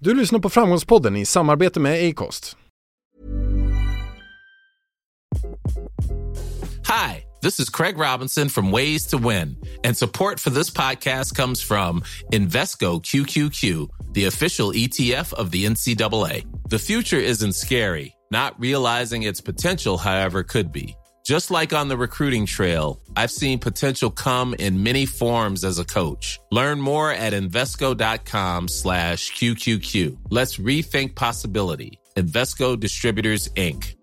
Du lyssnar på Framgångspodden i samarbete med Acast. Hi, this is Craig Robinson from Ways to Win, and support for this podcast comes from Invesco QQQ, the official ETF of the NCAA. The future isn't scary. Not realizing its potential, however, could be. Just like on the recruiting trail, I've seen potential come in many forms as a coach. Learn more at Invesco.com/QQQ. Let's rethink possibility. Invesco Distributors, Inc.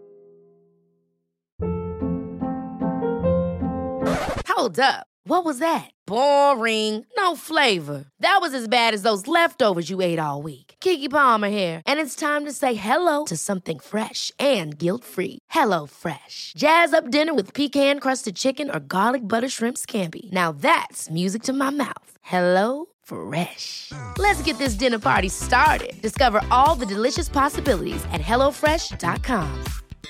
Hold up. What was that? Boring. No flavor. That was as bad as those leftovers you ate all week. Keke Palmer here, and it's time to say hello to something fresh and guilt-free. Hello Fresh. Jazz up dinner with pecan-crusted chicken or garlic butter shrimp scampi. Now that's music to my mouth. Hello Fresh. Let's get this dinner party started. Discover all the delicious possibilities at HelloFresh.com.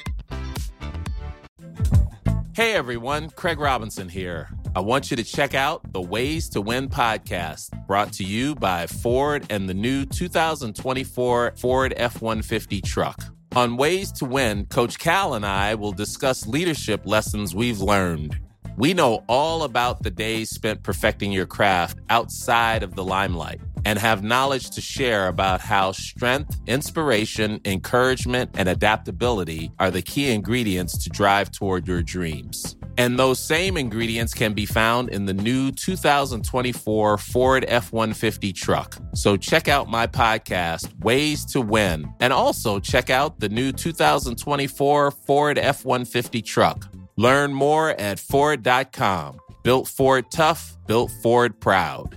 Hey everyone, Craig Robinson here. I want you to check out the Ways to Win podcast, brought to you by Ford and the new 2024 Ford F-150 truck. On Ways to Win, Coach Cal and I will discuss leadership lessons we've learned. We know all about the days spent perfecting your craft outside of the limelight and have knowledge to share about how strength, inspiration, encouragement, and adaptability are the key ingredients to drive toward your dreams. And those same ingredients can be found in the new 2024 Ford F-150 truck. So check out my podcast, Ways to Win, and also check out the new 2024 Ford F-150 truck. Learn more at Ford.com. Built Ford tough, built Ford proud.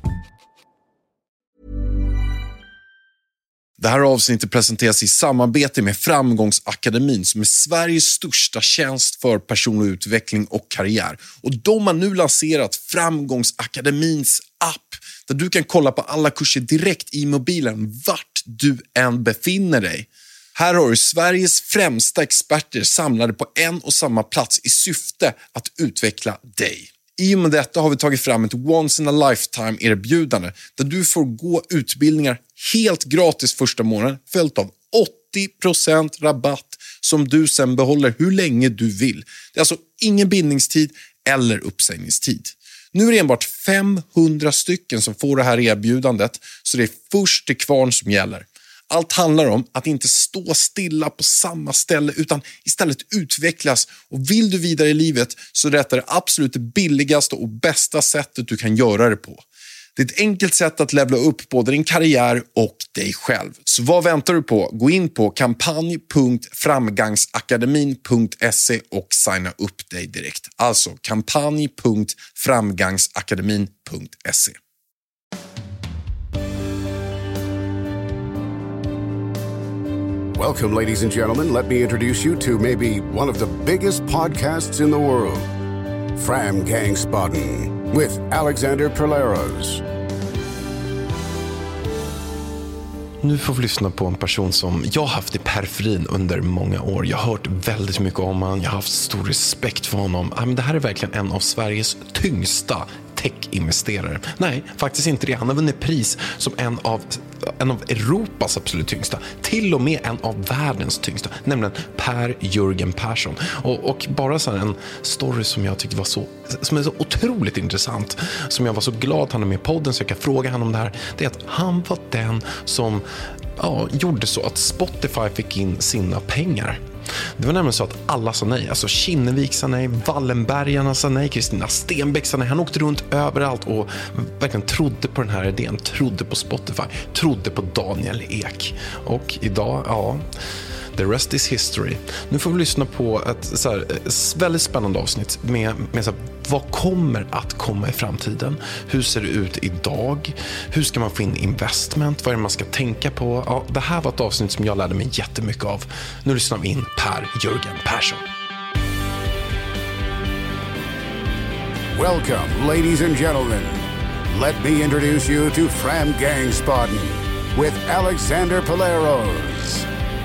Det här avsnittet presenteras i samarbete med Framgångsakademin, som är Sveriges största tjänst för personlig utveckling och karriär. Och de har nu lanserat Framgångsakademins app, där du kan kolla på alla kurser direkt i mobilen vart du än befinner dig. Här har du Sveriges främsta experter samlade på en och samma plats i syfte att utveckla dig. I och med detta har vi tagit fram ett once in a lifetime erbjudande där du får gå utbildningar helt gratis första månaden, följt av 80% rabatt som du sen behåller hur länge du vill. Det är alltså ingen bindningstid eller uppsägningstid. Nu är det enbart 500 stycken som får det här erbjudandet, så det är först till kvarn som gäller. Allt handlar om att inte stå stilla på samma ställe utan istället utvecklas. Och vill du vidare i livet så är det absolut det billigaste och bästa sättet du kan göra det på. Det är ett enkelt sätt att levla upp både din karriär och dig själv. Så vad väntar du på? Gå in på kampanj.framgangsakademin.se och signa upp dig direkt. Alltså kampanj.framgangsakademin.se. Welcome, ladies and gentlemen. Let me introduce you to maybe one of the biggest podcasts in the world, Framgangspodden, with Alexander Perleros. Nu får vi lyssna på en person som jag har haft i periferin under många år. Jag har hört väldigt mycket om honom. Jag har haft stor respekt för honom. Men det här är verkligen en av Sveriges tyngsta tech-investerare. Nej, faktiskt inte det. Han har vunnit pris som en av Europas absolut tyngsta. Till och med en av världens tyngsta. Nämligen Per-Jörgen Persson. Och bara så här en story som jag tyckte var som är så otroligt intressant. Som jag var så glad att han är med i podden så jag kan fråga honom om det här. Det är att han var den som gjorde så att Spotify fick in sina pengar. Det var nämligen så att alla sa nej. Alltså Kinnevik sa nej, Wallenbergarna sa nej, Kristina Stenbeck sa nej. Han åkte runt överallt och verkligen trodde på den här idén. Trodde på Spotify, trodde på Daniel Ek. Och idag, the rest is history. Nu får vi lyssna på ett väldigt spännande avsnitt med vad kommer att komma i framtiden? Hur ser det ut idag? Hur ska man få in investment? Vad är det man ska tänka på? Ja, det här var ett avsnitt som jag lärde mig jättemycket av. Nu lyssnar vi in Per-Jörgen Persson. Welcome, ladies and gentlemen. Let me introduce you to Framgangspodden with Alexander Perleros.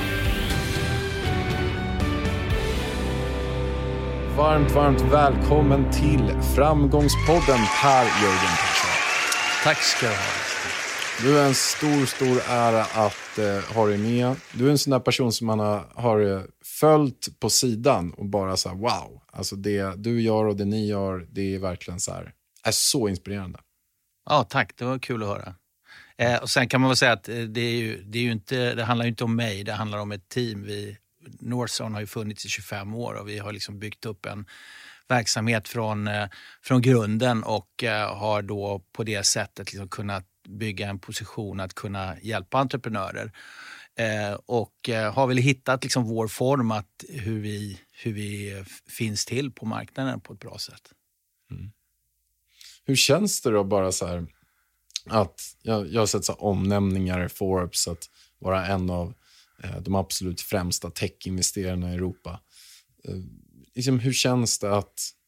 Varmt välkommen till Framgångspodden, Per-Jörgen Persson. Tack ska du ha. Du är en stor ära att ha dig med. Du är en sån där person som man har följt på sidan och bara så här, wow. Alltså det du gör och det ni gör, det är verkligen så här, är så inspirerande. Ja, tack. Det var kul att höra. Och sen kan man väl säga att det handlar ju inte om mig, det handlar om ett team. Northzone har ju funnits i 25 år och vi har liksom byggt upp en verksamhet från grunden och har då på det sättet liksom kunnat bygga en position att kunna hjälpa entreprenörer. Och har väl hittat liksom vår form att hur vi finns till på marknaden på ett bra sätt. Mm. Hur känns det då bara så här att jag har sett så omnämningar i Forbes att vara en av de absolut främsta tech-investerarna i Europa. Liksom, hur känns det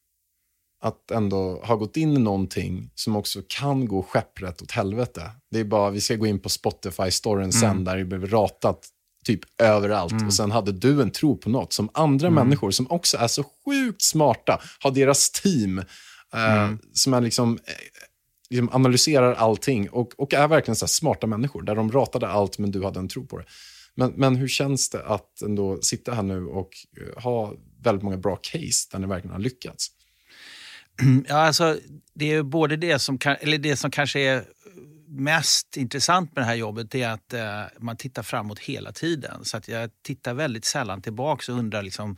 att ändå ha gått in i någonting som också kan gå skepprätt åt helvete? Det är bara, vi ska gå in på Spotify-storyn sen där det blev ratat typ överallt. Och sen hade du en tro på något som andra människor som också är så sjukt smarta har deras team som är liksom analyserar allting och är verkligen så här smarta människor där de ratade allt men du hade en tro på det. Men hur känns det att ändå sitta här nu och ha väldigt många bra case där ni verkligen har lyckats? Ja, alltså det är både det som kanske är mest intressant med det här jobbet är att man tittar framåt hela tiden. Så att jag tittar väldigt sällan tillbaka och undrar liksom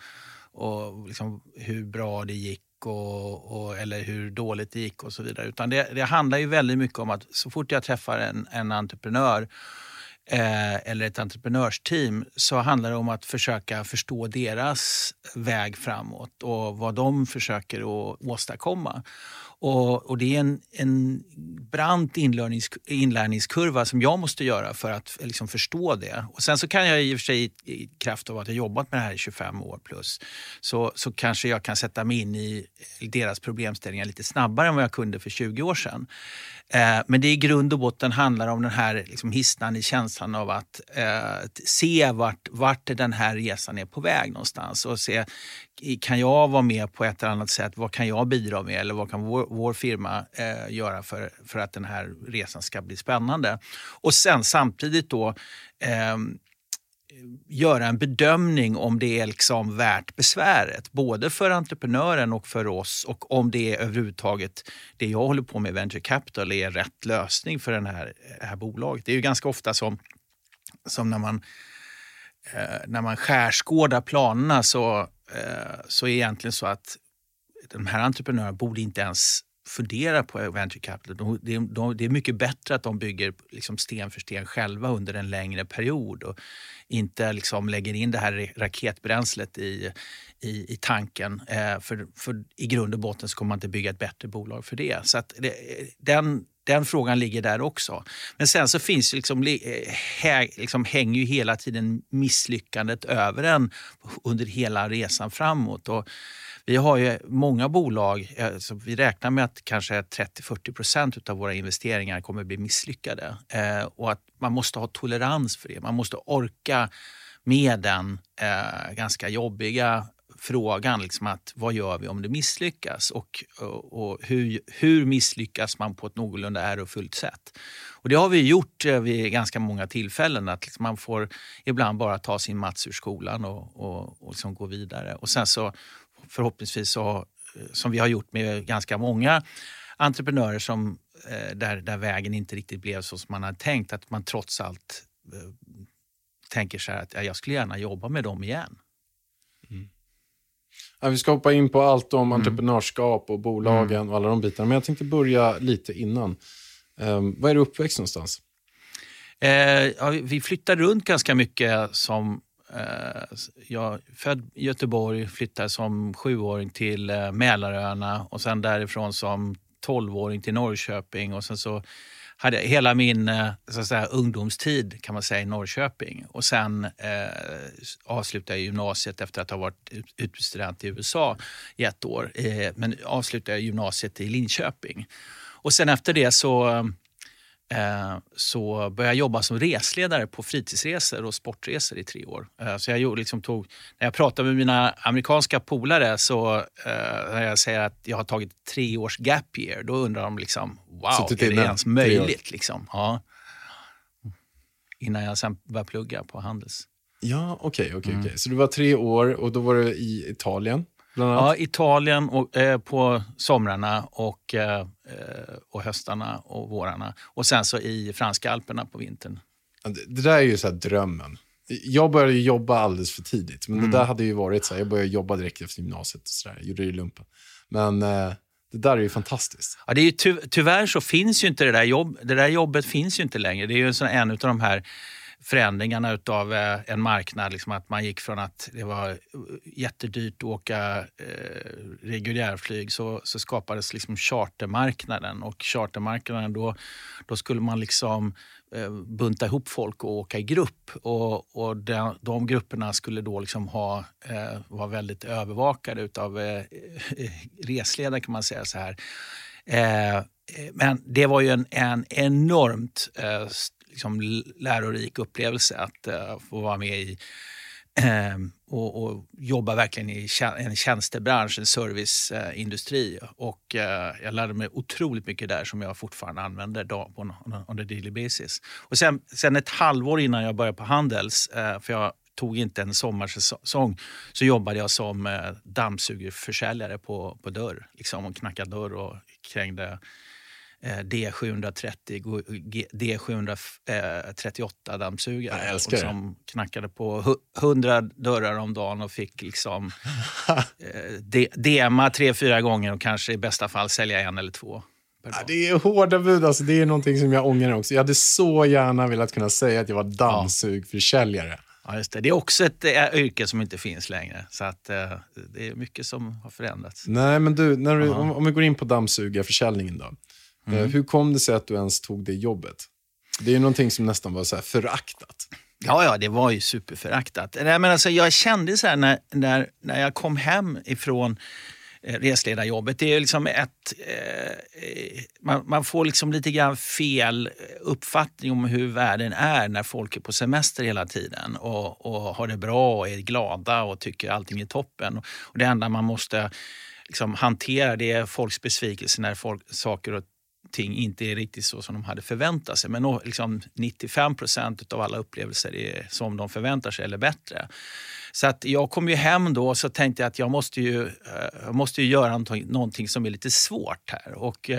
hur bra det gick eller hur dåligt det gick och så vidare. Utan det handlar ju väldigt mycket om att så fort jag träffar en entreprenör eller ett entreprenörsteam så handlar det om att försöka förstå deras väg framåt och vad de försöker att åstadkomma. Och det är en brant inlärningskurva som jag måste göra för att liksom förstå det. Och sen så kan jag i och för sig i kraft av att jag jobbat med det här i 25 år plus så kanske jag kan sätta mig in i deras problemställningar lite snabbare än vad jag kunde för 20 år sedan. Men det i grund och botten handlar om den här liksom hisnande känslan av att se vart den här resan är på väg någonstans och se, kan jag vara med på ett eller annat sätt, vad kan jag bidra med eller vad kan vår firma göra för att den här resan ska bli spännande. Och sen samtidigt då göra en bedömning om det är liksom värt besväret, både för entreprenören och för oss, och om det är överhuvudtaget det jag håller på med venture capital är rätt lösning för det här bolaget. Det är ju ganska ofta som när man skärskådar planerna så är egentligen så att de här entreprenörerna borde inte ens fundera på venture capital. Det är mycket bättre att de bygger liksom sten för sten själva under en längre period och inte liksom lägger in det här raketbränslet i tanken. För i grund och botten så kommer man inte bygga ett bättre bolag för det. Så att den frågan ligger där också. Men sen så finns liksom hänger ju hela tiden misslyckandet över en under hela resan framåt. Och vi har ju många bolag, så vi räknar med att kanske 30-40% av våra investeringar kommer bli misslyckade. Och att man måste ha tolerans för det. Man måste orka med den ganska jobbiga frågan, liksom att vad gör vi om det misslyckas och hur misslyckas man på ett någorlunda ärofullt sätt. Och det har vi gjort vid ganska många tillfällen, att liksom man får ibland bara ta sin mats ur skolan och liksom gå vidare. Och sen så förhoppningsvis så, som vi har gjort med ganska många entreprenörer som, där vägen inte riktigt blev så som man hade tänkt, att man trots allt tänker så här att jag skulle gärna jobba med dem igen. Ja, vi ska hoppa in på allt om entreprenörskap och bolagen och alla de bitarna. Men jag tänkte börja lite innan. Vad är du uppväxt någonstans? Vi flyttar runt ganska mycket. Jag född i Göteborg, flyttade som 7-åring till Mälaröarna och sen därifrån som 12-åring till Norrköping, och sen så hade jag hela min så att säga, ungdomstid kan man säga i Norrköping, och sen avslutade jag gymnasiet efter att ha varit utbytesstudent i USA i 1 år, men avslutade jag gymnasiet i Linköping, och sen efter det så började jag jobba som resledare på fritidsresor och sportresor i 3 år. Så jag när jag pratade med mina amerikanska polare så när jag säger att jag har tagit 3 års gap year, då undrar de liksom, wow, är det ens möjligt? Liksom? Ja. innan jag sen började plugga på Handels. Ja, okej. Så du var 3 år och då var du i Italien? Ja, Italien och, på somrarna och höstarna och vårarna. Och sen så i franska Alperna på vintern. Det där är ju så här drömmen. Jag började jobba alldeles för tidigt. Men det där hade ju varit så här. Jag började jobba direkt efter gymnasiet och så där. Jag gjorde det i lumpen. Men det där är ju fantastiskt. Ja, det är ju tyvärr så finns ju inte det där jobbet finns ju inte längre. Det är ju en av de här förändringarna utav en marknad. Liksom att man gick från att det var jättedyrt att åka reguljärflyg så skapades liksom chartermarknaden. Och chartermarknaden då skulle man liksom bunta ihop folk och åka i grupp. Och de grupperna skulle då liksom vara väldigt övervakade utav resledare kan man säga så här. Men det var ju en enormt liksom lärorik upplevelse att få vara med i och jobba verkligen i en tjänstebransch, en serviceindustri. Och jag lärde mig otroligt mycket där som jag fortfarande använder on a daily basis. Och sen ett halvår innan jag började på Handels, för jag tog inte en sommarsäsong, så jobbade jag som dammsugerförsäljare på dörr. Liksom, och knackade dörr och krängde D730, D738 dammsugare som knackade på 100 dörrar om dagen och fick liksom DMa 3-4 gånger och kanske i bästa fall sälja 1 eller 2 per dag. Ja, det är hårda bud, alltså. Det är någonting som jag ångrar också. Jag hade så gärna velat kunna säga att jag var dammsugförsäljare. Ja, just det. Det är också ett yrke som inte finns längre. Så att det är mycket som har förändrats. Nej, men du, om vi går in på dammsugarförsäljningen då. Hur kom det sig att du ens tog det jobbet? Det är ju någonting som nästan var så här föraktat. Ja, det var ju superföraktat. Nej, men alltså, jag kände så här när jag kom hem ifrån resledarjobbet. Det är liksom man får liksom lite grann fel uppfattning om hur världen är när folk är på semester hela tiden och har det bra och är glada och tycker allting är toppen. Och det enda man måste liksom hantera, det är folks besvikelse när saker och ting inte är riktigt så som de hade förväntat sig. Men liksom 95% av alla upplevelser är som de förväntar sig eller bättre. Så att jag kom ju hem då och så tänkte jag att jag måste ju göra någonting som är lite svårt här.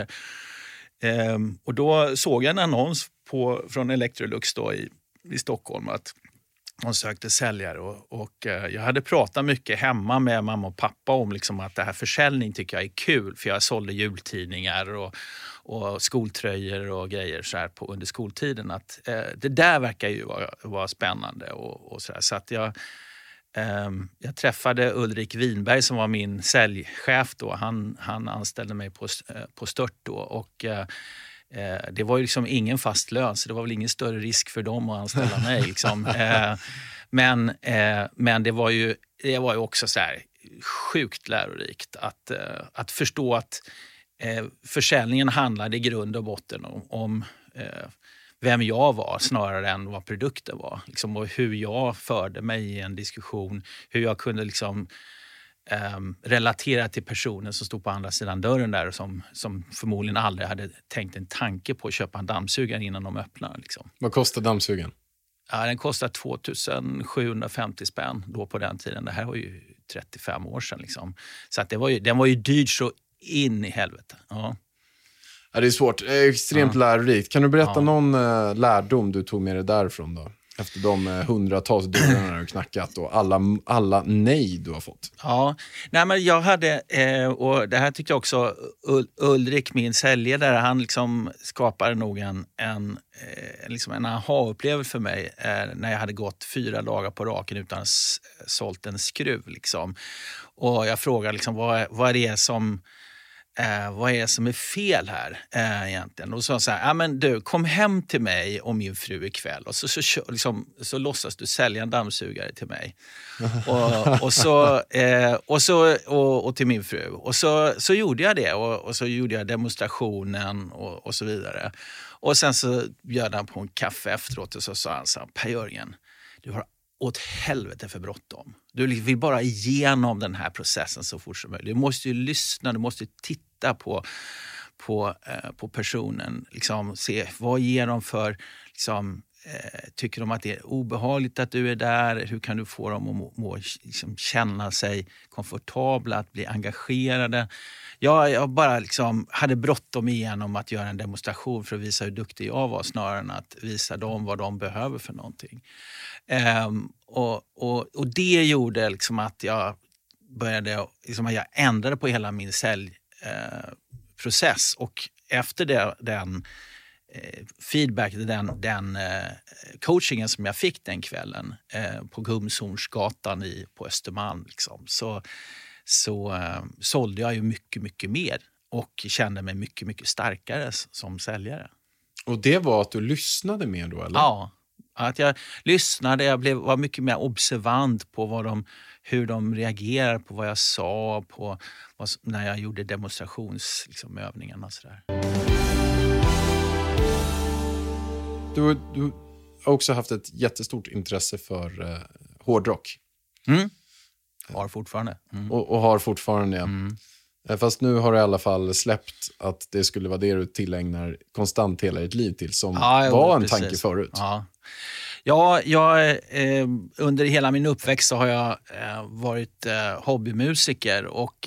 Och då såg jag en annons från Electrolux då i Stockholm att de sökte säljare och jag hade pratat mycket hemma med mamma och pappa om liksom att det här försäljning tycker jag är kul, för jag sålde jultidningar och skoltröjor och grejer så här under skoltiden, att det där verkar ju vara spännande och så här. Så att jag träffade Ulrik Winberg som var min säljchef då. Han anställde mig på Stört då och det var ju liksom ingen fast lön, så det var väl ingen större risk för dem att anställa mig liksom. Men det var ju också så här sjukt lärorikt att förstå att försäljningen handlade i grund och botten om vem jag var snarare än vad produkten var. Liksom, och hur jag förde mig i en diskussion, hur jag kunde liksom relatera till personen som stod på andra sidan dörren där och som förmodligen aldrig hade tänkt en tanke på att köpa en dammsugare innan de öppnar. Liksom. Vad kostar dammsugaren? Ja, den kostar 2750 spänn då på den tiden. Det här var ju 35 år sedan. Liksom. Så att den var ju dyrt så in i helvete. Ja. Ja, det är svårt. Extremt lärorikt. Kan du berätta någon lärdom du tog med dig därifrån då? Efter de hundratals dörrarna du knackat och alla nej du har fått. Ja, nej men jag hade, och det här tyckte jag också Ulrik, min säljare, han liksom skapade nog en aha-upplevelse för mig när jag hade gått 4 dagar på raken utan sålt en skruv. Liksom. Och jag frågade liksom, vad är det som är fel här egentligen? Och så sa han, men du, kom hem till mig och min fru ikväll och så låtsas du sälja en dammsugare till mig. och till min fru. Och så gjorde jag det och så gjorde jag demonstrationen och så vidare. Och sen så bjöd han på en kaffe efteråt och så sa han så här, Per-Jörgen, du har åt helvete för bråttom. Du vill bara igenom den här processen så fort som möjligt. Du måste ju lyssna, du måste titta på personen. Liksom, se vad ger de för liksom, tycker de att det är obehagligt att du är där? Hur kan du få dem att liksom känna sig komfortabla, att bli engagerade? Jag bara liksom hade bråttom igenom att göra en demonstration för att visa hur duktig jag var, snarare än att visa dem vad de behöver för någonting. Och det gjorde liksom att jag började, liksom att jag ändrade på hela min säljprocess. Och efter den feedback, den coachingen som jag fick den kvällen på Gumshornsgatan på Östermalm liksom, så sålde jag ju mycket, mycket mer och kände mig mycket, mycket starkare som säljare. Och det var att du lyssnade mer då, eller? Ja, att jag lyssnade, var mycket mer observant på hur de reagerade på vad jag sa, när jag gjorde demonstrationsövningarna och sådär. Du har också haft ett jättestort intresse för hårdrock. Har fortfarande. Och har fortfarande, ja. Fast nu har du i alla fall släppt att det skulle vara det du tillägnar konstant hela ditt liv till, som var en tanke förut. Ja, jag, under hela min uppväxt så har jag varit hobbymusiker och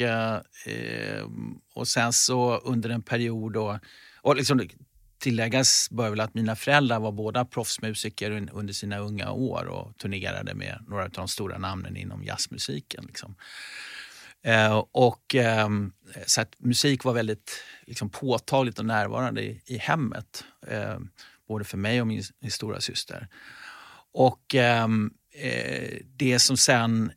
sen så under en period då, och liksom tilläggas bör väl att mina föräldrar var båda proffsmusiker under sina unga år och turnerade med några av de stora namnen inom jazzmusiken. Liksom. Så att musik var väldigt liksom, påtagligt och närvarande i hemmet. Både för mig och min stora syster. Och det som sen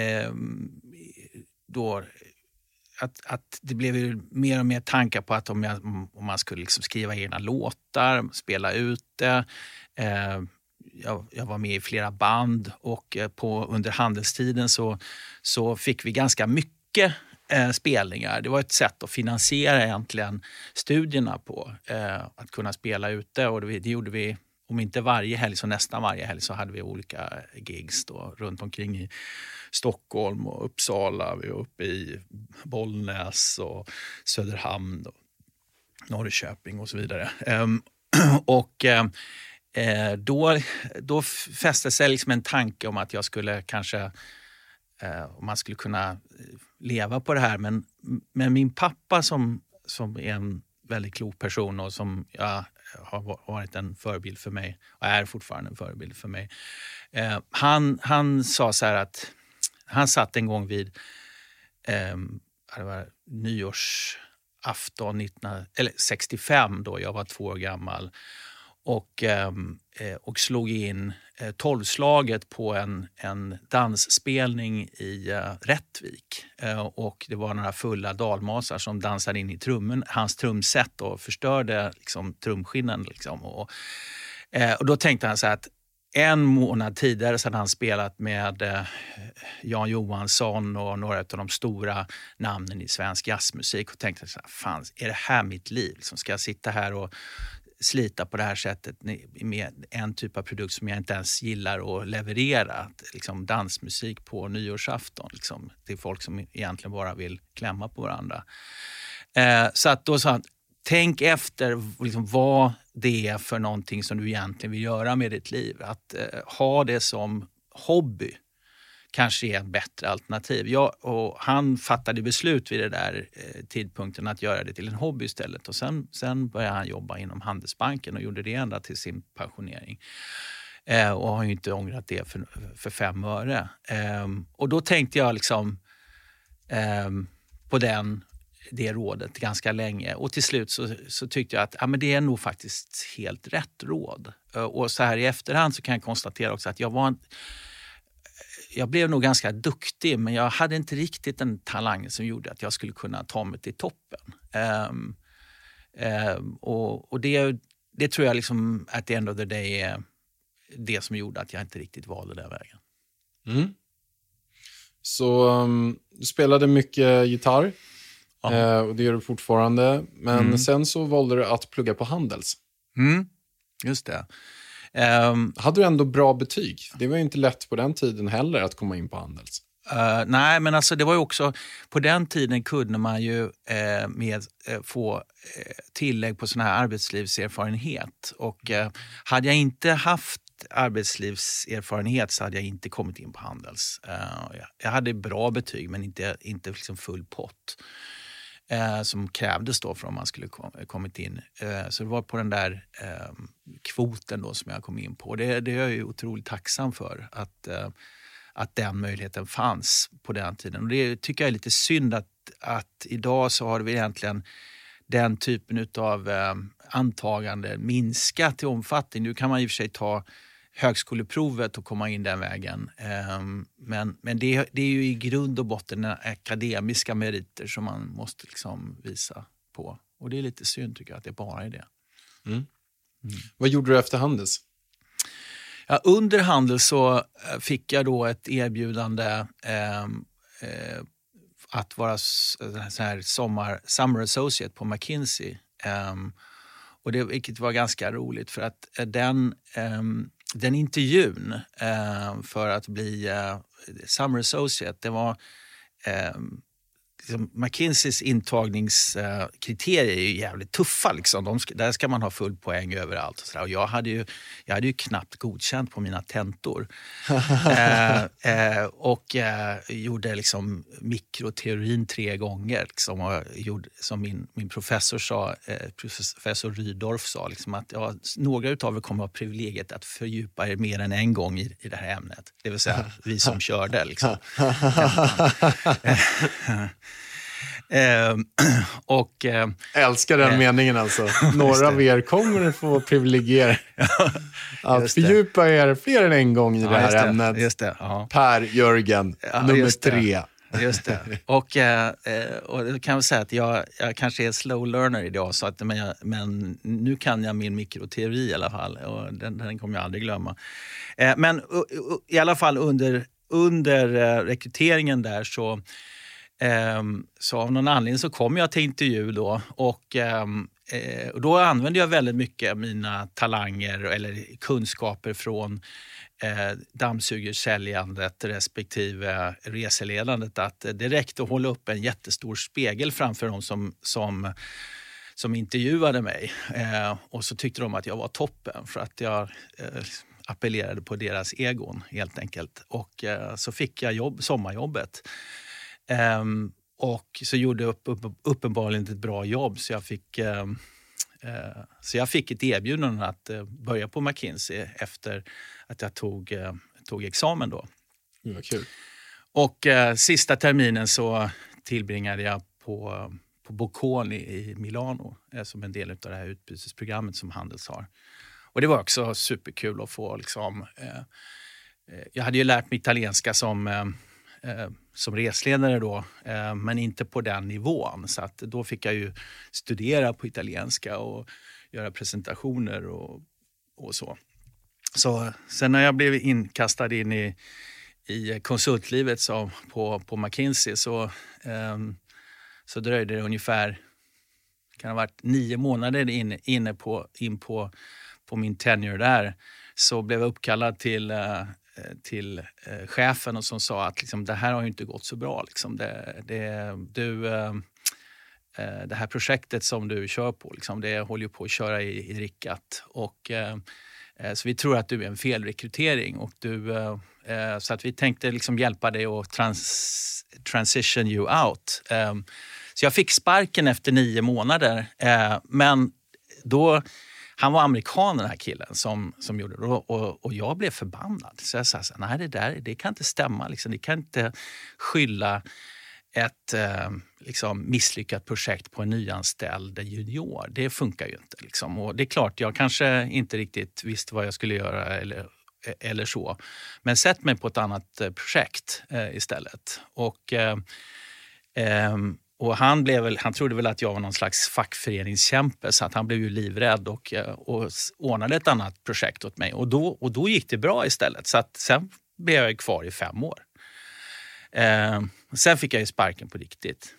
då... Att det blev ju mer och mer tankar på att om man skulle liksom skriva egna låtar, spela ut det. Jag var med i flera band och under handelstiden så fick vi ganska mycket spelningar. Det var ett sätt att finansiera egentligen studierna på. Att kunna spela ut det, och det gjorde vi. Om inte varje helg så nästan varje helg så hade vi olika gigs då, runt omkring i Stockholm och Uppsala. Vi var uppe i Bollnäs och Söderhamn och Norrköping och så vidare. Då fäste sig liksom en tanke om att jag skulle kanske, om man skulle kunna leva på det här. Men min pappa som är en väldigt klok person och som jag har varit en förebild för mig och är fortfarande en förebild för mig. Han sa så här att han satt en gång vid det var nyårsafton 65 då jag var 2 år gammal och slog in 12-slaget på en dansspelning i Rättvik. Och det var några fulla dalmasar som dansade in i hans trumset och förstörde liksom trumskinnen. Liksom. Och då tänkte han så här att en månad tidigare så hade han spelat med Jan Johansson och några av de stora namnen i svensk jazzmusik och tänkte så här, fan, är det här mitt liv? Liksom, ska jag sitta här och slita på det här sättet med en typ av produkt som jag inte ens gillar att leverera, liksom dansmusik på nyårsafton liksom, till folk som egentligen bara vill klämma på varandra. Så att då sa han, tänk efter liksom, vad det är för någonting som du egentligen vill göra med ditt liv. Att ha det som hobby kanske är en bättre alternativ. Och han fattade beslut vid det där tidpunkten att göra det till en hobby istället. Och sen började han jobba inom Handelsbanken och gjorde det ända till sin pensionering. Och har ju inte ångrat det för 5 öre. Och då tänkte jag liksom på det rådet ganska länge. Och till slut så tyckte jag att men det är nog faktiskt helt rätt råd. Och så här i efterhand så kan jag konstatera också att jag blev nog ganska duktig, men jag hade inte riktigt den talangen som gjorde att jag skulle kunna ta mig till toppen. Och det tror jag liksom at the end of the day är det som gjorde att jag inte riktigt valde den vägen. Mm. Så du spelade mycket gitarr. Och det gör du fortfarande. Men sen så valde du att plugga på Handels. Just det. Hade du ändå bra betyg? Det var ju inte lätt på den tiden heller att komma in på Handels. Nej, men alltså det var ju också, på den tiden kunde man ju få tillägg på sån här arbetslivserfarenhet. Och hade jag inte haft arbetslivserfarenhet så hade jag inte kommit in på Handels. Jag hade bra betyg men inte liksom full pott som krävdes då för om man skulle kommit in. Så det var på den där kvoten då som jag kom in på. Det är jag ju otroligt tacksam för att den möjligheten fanns på den tiden. Och det tycker jag är lite synd att idag så har vi egentligen den typen av antagande minskat i omfattning. Nu kan man i och för sig ta högskoleprovet och komma in den vägen. Men det är ju i grund och botten akademiska meriter som man måste liksom visa på. Och det är lite synd tycker jag att det bara är det. Vad gjorde du efter Handels? Ja, under Handels så fick jag då ett erbjudande att vara så här summer associate på McKinsey. Och det, vilket var ganska roligt för att den intervjun för att bli summer associate, det var liksom, McKinseys intagningskriterier är ju jävligt tuffa. Liksom. Där ska man ha full poäng överallt. Och, och jag hade ju knappt godkänt på mina tentor. Och gjorde liksom mikroteorin 3 gånger. Liksom, och gjorde, som min professor sa, professor Rydorf sa, liksom, att några utav er kommer att ha privilegiet att fördjupa er mer än en gång i det här ämnet. Det vill säga vi som körde. Liksom. Och älskar den meningen alltså. Några av er kommer att få privilegier att fördjupa er fler än en gång i det här ämnet. Just det, ja. Per Jörgen, nummer 3. Just det. Och det kan jag säga att jag kanske är slow learner idag, så att, men nu kan jag min mikroteori i alla fall, och den kommer jag aldrig glömma. Men i alla fall under rekryteringen där så av någon anledning så kom jag till intervju då, och då använde jag väldigt mycket mina talanger eller kunskaper från dammsugersäljandet respektive reseledandet, att det räckte att hålla upp en jättestor spegel framför dem som intervjuade mig, och så tyckte de att jag var toppen för att jag appellerade på deras egon helt enkelt, och så fick jag sommarjobbet. Och så gjorde uppenbarligen ett bra jobb, så jag fick ett erbjudande att börja på McKinsey efter att jag tog examen då. Vad kul. Och sista terminen så tillbringade jag på Bocconi i Milano som en del av det här utbytesprogrammet som Handels har. Och det var också superkul att få liksom, jag hade ju lärt mig italienska som resledare då, men inte på den nivån. Så att då fick jag ju studera på italienska och göra presentationer och så. Så sen när jag blev inkastad in i konsultlivet så på McKinsey så dröjde det ungefär, kan ha varit 9 månader in på min tenure där, så blev jag uppkallad till chefen och som sa att liksom, det här har ju inte gått så bra. Liksom. Det här projektet som du kör på, liksom, det håller ju på att köra i rickat. Och, så vi tror att du är en felrekrytering. Och så att vi tänkte liksom hjälpa dig att transition you out. Så jag fick sparken efter 9 månader. Men då... Han var amerikan, den här killen som gjorde det, och jag blev förbannad. Så jag sa, nej det kan inte stämma. Liksom. Ni kan inte skylla ett liksom, misslyckat projekt på en nyanställd junior. Det funkar ju inte. Liksom. Och det är klart, jag kanske inte riktigt visste vad jag skulle göra eller så. Men sätt mig på ett annat projekt istället. Och han trodde väl att jag var någon slags fackföreningskämpe, så att han blev ju livrädd och ordnade ett annat projekt åt mig. Och då gick det bra istället. Så att sen blev jag kvar i 5 år. Sen fick jag ju sparken på riktigt.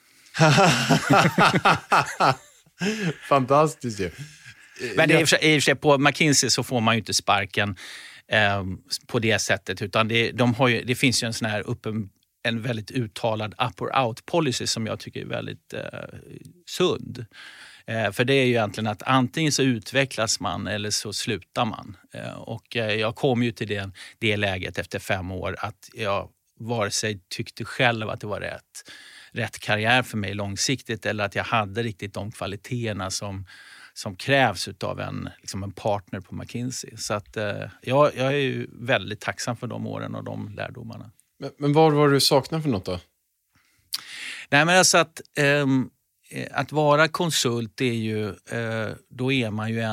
Fantastiskt ju. Men i och för sig på McKinsey så får man ju inte sparken på det sättet, utan det finns ju en sån här en väldigt uttalad up or out policy som jag tycker är väldigt sund. För det är ju egentligen att antingen så utvecklas man eller så slutar man. Och jag kom ju till det läget efter 5 år att jag vare sig tyckte själv att det var rätt karriär för mig långsiktigt eller att jag hade riktigt de kvaliteterna som krävs av en partner på McKinsey. Så att jag är ju väldigt tacksam för de åren och de lärdomarna. Men vad var det du saknar för något då? Nej, men alltså att vara konsult är ju, då är man ju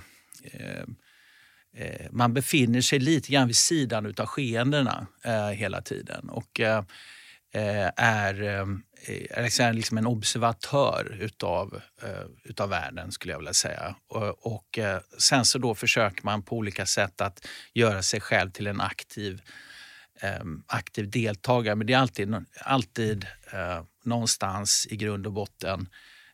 man befinner sig lite grann vid sidan utav skeendena hela tiden och är liksom en observatör utav världen skulle jag vilja säga. Och sen så då försöker man på olika sätt att göra sig själv till en aktiv deltagare. Men det är alltid någonstans i grund och botten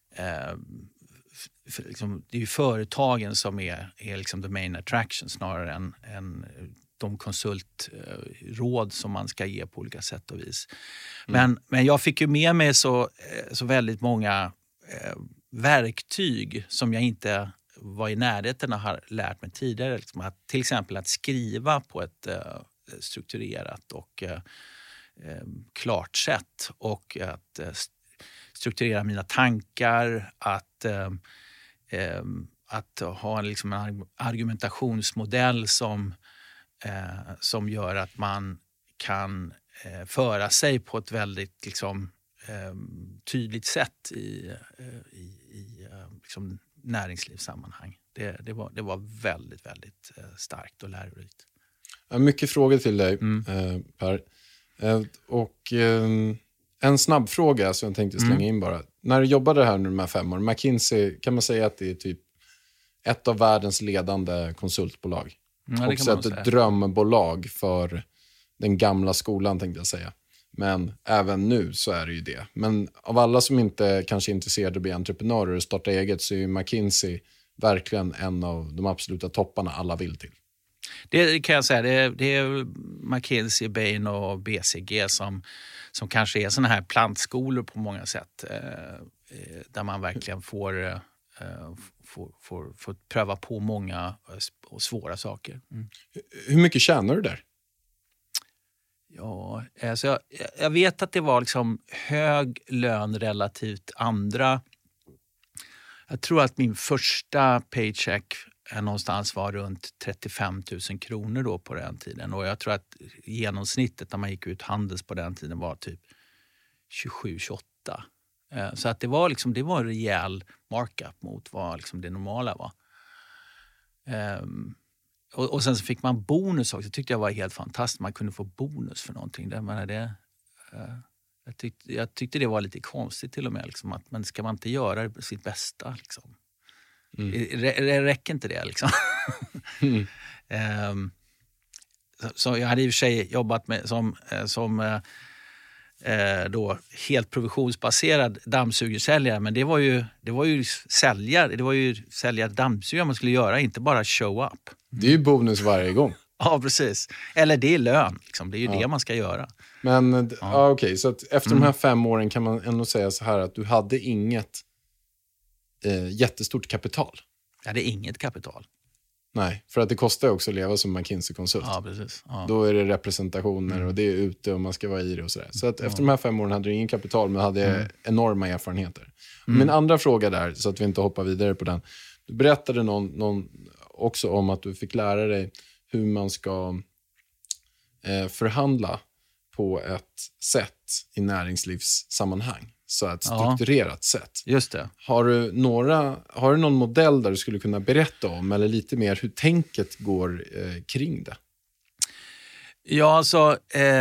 det är ju företagen som är liksom the main attraction snarare än de konsultråd som man ska ge på olika sätt och vis. Men jag fick ju med mig så väldigt många verktyg som jag inte var i närheten och har lärt mig tidigare. Liksom till exempel att skriva på ett strukturerat och klart sätt och att strukturera mina tankar, att ha liksom en argumentationsmodell som gör att man kan föra sig på ett väldigt tydligt sätt i näringslivssammanhang. Det var väldigt, väldigt starkt och lärorikt. Mycket frågor till dig, Per. Och en snabb fråga som jag tänkte slänga in bara. När du jobbade här nu de här 5 åren, McKinsey, kan man säga att det är typ ett av världens ledande konsultbolag? Ja, också ett drömbolag för den gamla skolan tänkte jag säga. Men även nu så är det ju det. Men av alla som inte kanske är intresserade av att bli entreprenörer och starta eget så är ju McKinsey verkligen en av de absoluta topparna alla vill till. Det kan jag säga. Det är McKinsey, Bain och BCG som kanske är såna här plantskolor på många sätt. Där man verkligen får pröva på många och svåra saker. Hur mycket tjänar du där? Ja, alltså jag vet att det var hög lön relativt andra. Jag tror att min första paycheck någonstans var runt 35 000 kronor då på den tiden. Och jag tror att genomsnittet när man gick ut handels på den tiden var typ 27-28. Så att det var en rejäl markup mot vad det normala var. Och sen så fick man bonus också. Det tyckte jag var helt fantastiskt. Man kunde få bonus för någonting. Jag tyckte det var lite konstigt till och med. Men ska man inte göra sitt bästa? Det räcker inte det. Så jag hade i och för sig jobbat med som då helt provisionsbaserad dammsugersäljare, men det var ju sälja dammsugare man skulle göra, inte bara show up. Det är ju bonus varje gång. Ja, precis. Eller det är lön, det är ju det man ska göra. Men okej, så att efter de här 5 åren kan man ändå säga så här att du hade inget jättestort kapital. Jag hade inget kapital. Nej, för att det kostar också att leva som McKinsey-konsult. Ja, precis. Ja. Då är det representationer och det är ute och man ska vara i det och sådär. Så att efter de här 5 åren hade du ingen kapital men hade enorma erfarenheter. Min andra fråga där, så att vi inte hoppar vidare på den. Du berättade någon också om att du fick lära dig hur man ska förhandla på ett sätt i näringslivssammanhang. Så ett strukturerat sätt. Just det. Har du någon modell där du skulle kunna berätta om eller lite mer hur tänket går kring det? Ja, alltså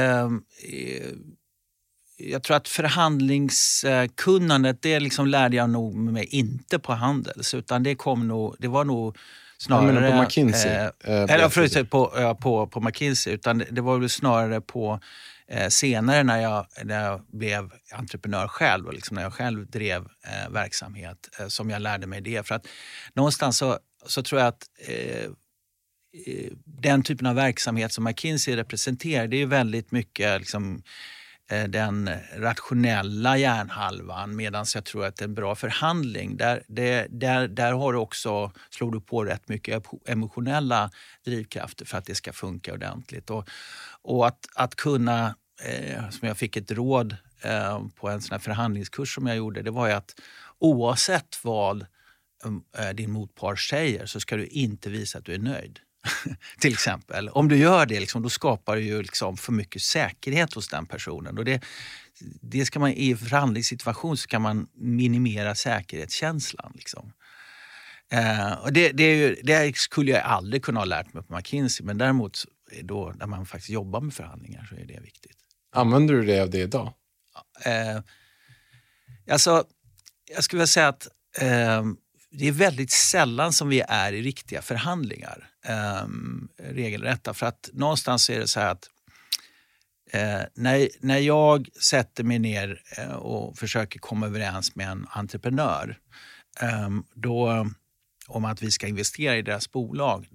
jag tror att förhandlingskunnandet det lärde jag nog mig inte på Handels, utan det var nog snarare på McKinsey. På McKinsey, utan det var väl snarare på senare när jag blev entreprenör själv och när jag själv drev verksamhet som jag lärde mig det. För att någonstans så tror jag att den typen av verksamhet som McKinsey representerar, det är ju väldigt mycket den rationella hjärnhalvan, medan jag tror att en bra förhandling, där har du också, slår du på rätt mycket emotionella drivkrafter för att det ska funka ordentligt. Och att kunna, som jag fick ett råd på en sån här förhandlingskurs som jag gjorde, det var ju att oavsett vad din motpart säger så ska du inte visa att du är nöjd. Till exempel. Om du gör det, liksom, då skapar du ju liksom för mycket säkerhet hos den personen. Och det ska man, i en förhandlingssituation så kan man minimera säkerhetskänslan. Liksom. Och det skulle jag aldrig kunna ha lärt mig på McKinsey, men däremot då, när man faktiskt jobbar med förhandlingar så är det viktigt. Använder du det av det idag? Alltså, jag skulle vilja säga att det är väldigt sällan som vi är i riktiga förhandlingar, regelrätta. För att någonstans är det så här att när jag sätter mig ner och försöker komma överens med en entreprenör då, om att vi ska investera i deras bolag,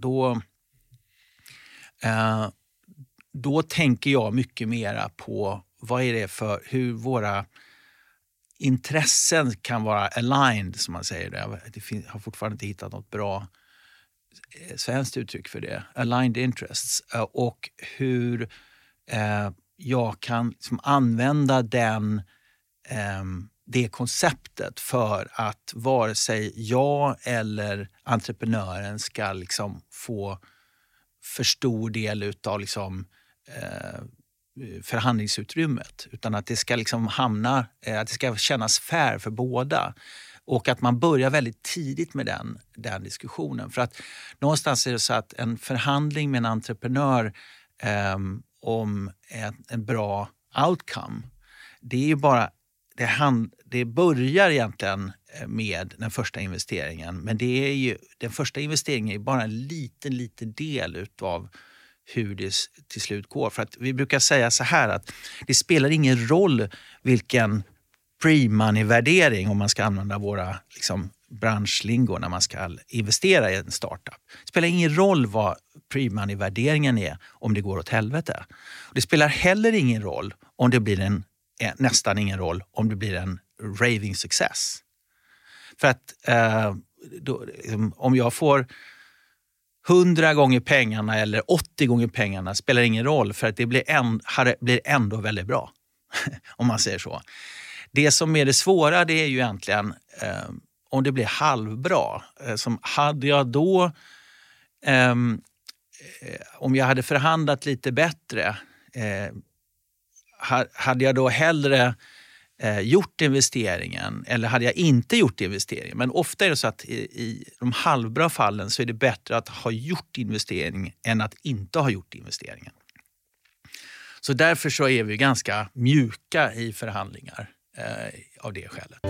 då tänker jag mycket mera på vad är det för, hur våra intressen kan vara aligned, som man säger. Jag har fortfarande inte hittat något bra svenskt uttryck för det. Aligned interests. Och hur jag kan liksom använda det konceptet för att vare sig jag eller entreprenören ska liksom få för stor del utav liksom, förhandlingsutrymmet, utan att det ska liksom att det ska kännas fair för båda, och att man börjar väldigt tidigt med den diskussionen. För att någonstans är det så att en förhandling med en entreprenör om en bra outcome, det är ju bara det börjar egentligen med den första investeringen, men det är ju, den första investeringen är bara en liten del utav hur det till slut går. För att vi brukar säga så här att det spelar ingen roll vilken pre-money-värdering, om man ska använda våra liksom, branschlingo när man ska investera i en startup. Det spelar ingen roll vad pre-money-värderingen är om det går åt helvete. Och det spelar heller ingen roll om det blir nästan ingen roll om det blir en raving success. För att om jag får 100 gånger pengarna eller 80 gånger pengarna spelar ingen roll, för att det blir ändå väldigt bra. Om man säger så. Det som är det svåra, det är ju egentligen om det blir halvbra. Som hade jag då, om jag hade förhandlat lite bättre, hade jag då hellre gjort investeringen, eller hade jag inte gjort investeringen? Men ofta är det så att i de halvbra fallen så är det bättre att ha gjort investering än att inte ha gjort investeringen. Så därför så är vi ganska mjuka i förhandlingar av det skälet.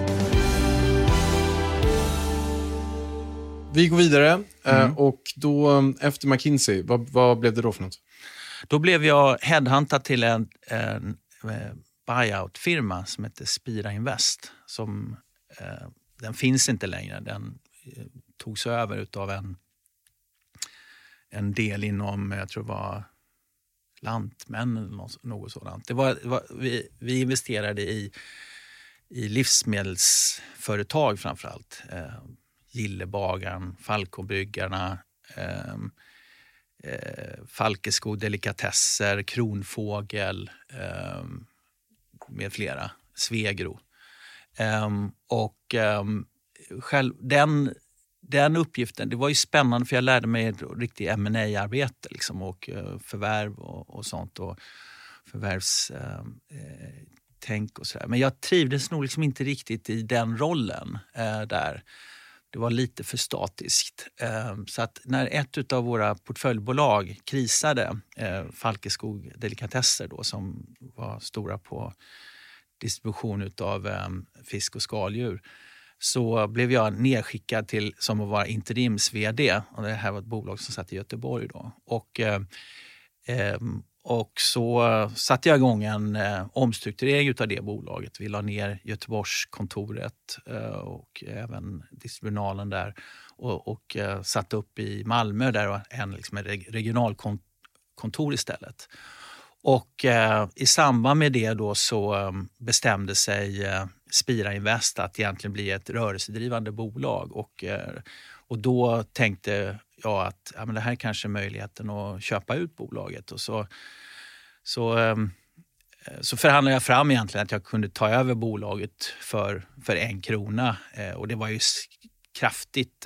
Vi går vidare och då efter McKinsey, vad blev det då för något? Då blev jag headhuntad till en buyout-firma som heter Spira Invest. Den finns inte längre. Den togs över utav en del inom, jag tror det var Lantmän eller något sådant. Vi investerade i livsmedelsföretag framförallt. Gillebagaren, Falkobryggarna, Falkeskog Delikatesser, Kronfågel med flera, Svegro. Den uppgiften, det var ju spännande, för jag lärde mig ett riktigt M&A-arbete liksom, och förvärv och sånt, och förvärvstänk och sådär. Men jag trivdes nog liksom inte riktigt i den rollen där. Det var lite för statiskt. Så att när ett av våra portföljbolag krisade, Falkeskog Delikatesser då, som var stora på distribution av fisk och skaldjur, så blev jag nedskickad till som att vara interims-vd. Och det här var ett bolag som satt i Göteborg då. Och så satte jag igång en omstrukturering av det bolaget. Vi la ner Göteborgskontoret och även distribunalen där. Och satte upp i Malmö där en regionalkontor istället. Och i samband med det då så bestämde sig Spira Invest att egentligen bli ett rörelsedrivande bolag. Och då tänkte jag att men det här kanske är möjligheten att köpa ut bolaget. Och så förhandlade jag fram egentligen att jag kunde ta över bolaget för 1 krona. Och det var ju kraftigt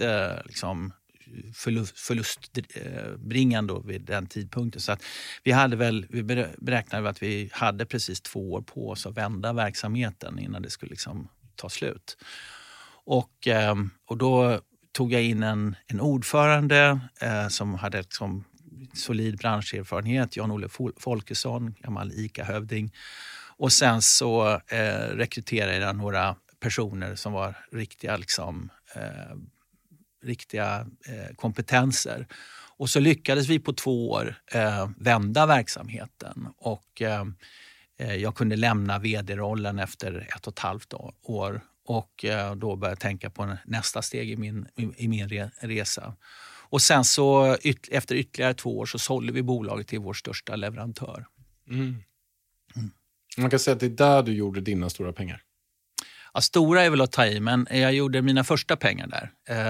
förlustbringande vid den tidpunkten. Så att vi beräknade att vi hade precis 2 år på oss att vända verksamheten innan det skulle ta slut. Och då tog jag in en ordförande som hade solid branscherfarenhet, Jan-Olle Folkesson, gammal ICA-hövding. Och sen så rekryterade jag några personer som var riktiga kompetenser. Och så lyckades vi på 2 år vända verksamheten. Och jag kunde lämna vd-rollen efter 1,5 år. Och då började jag tänka på nästa steg i min resa. Och sen så efter ytterligare 2 år så sålde vi bolaget till vår största leverantör. Man kan säga att det är där du gjorde dina stora pengar. Ja, stora är väl att ta i, men jag gjorde mina första pengar där.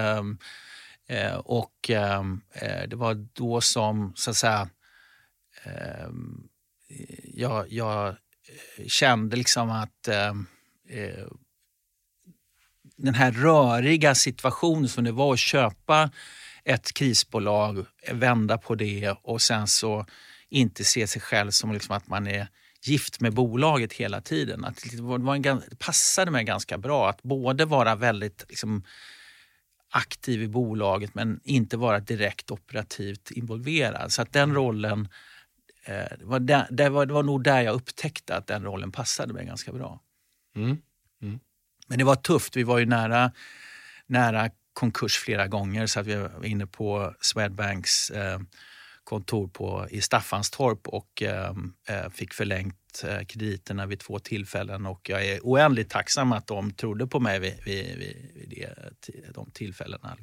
Det var då som, så att säga, jag kände att den här röriga situationen som det var att köpa ett krisbolag, vända på det och sen så inte se sig själv som att man är gift med bolaget hela tiden. Att det passade mig ganska bra att både vara väldigt aktiv i bolaget men inte vara direkt operativt involverad. Så att den rollen, det var nog där jag upptäckte att den rollen passade mig ganska bra. Men det var tufft. Vi var ju nära konkurs flera gånger, så att vi var inne på Swedbanks kontor i Staffanstorp och fick förlängt krediterna vid 2 tillfällen. Och jag är oändligt tacksam att de trodde på mig vid de tillfällena.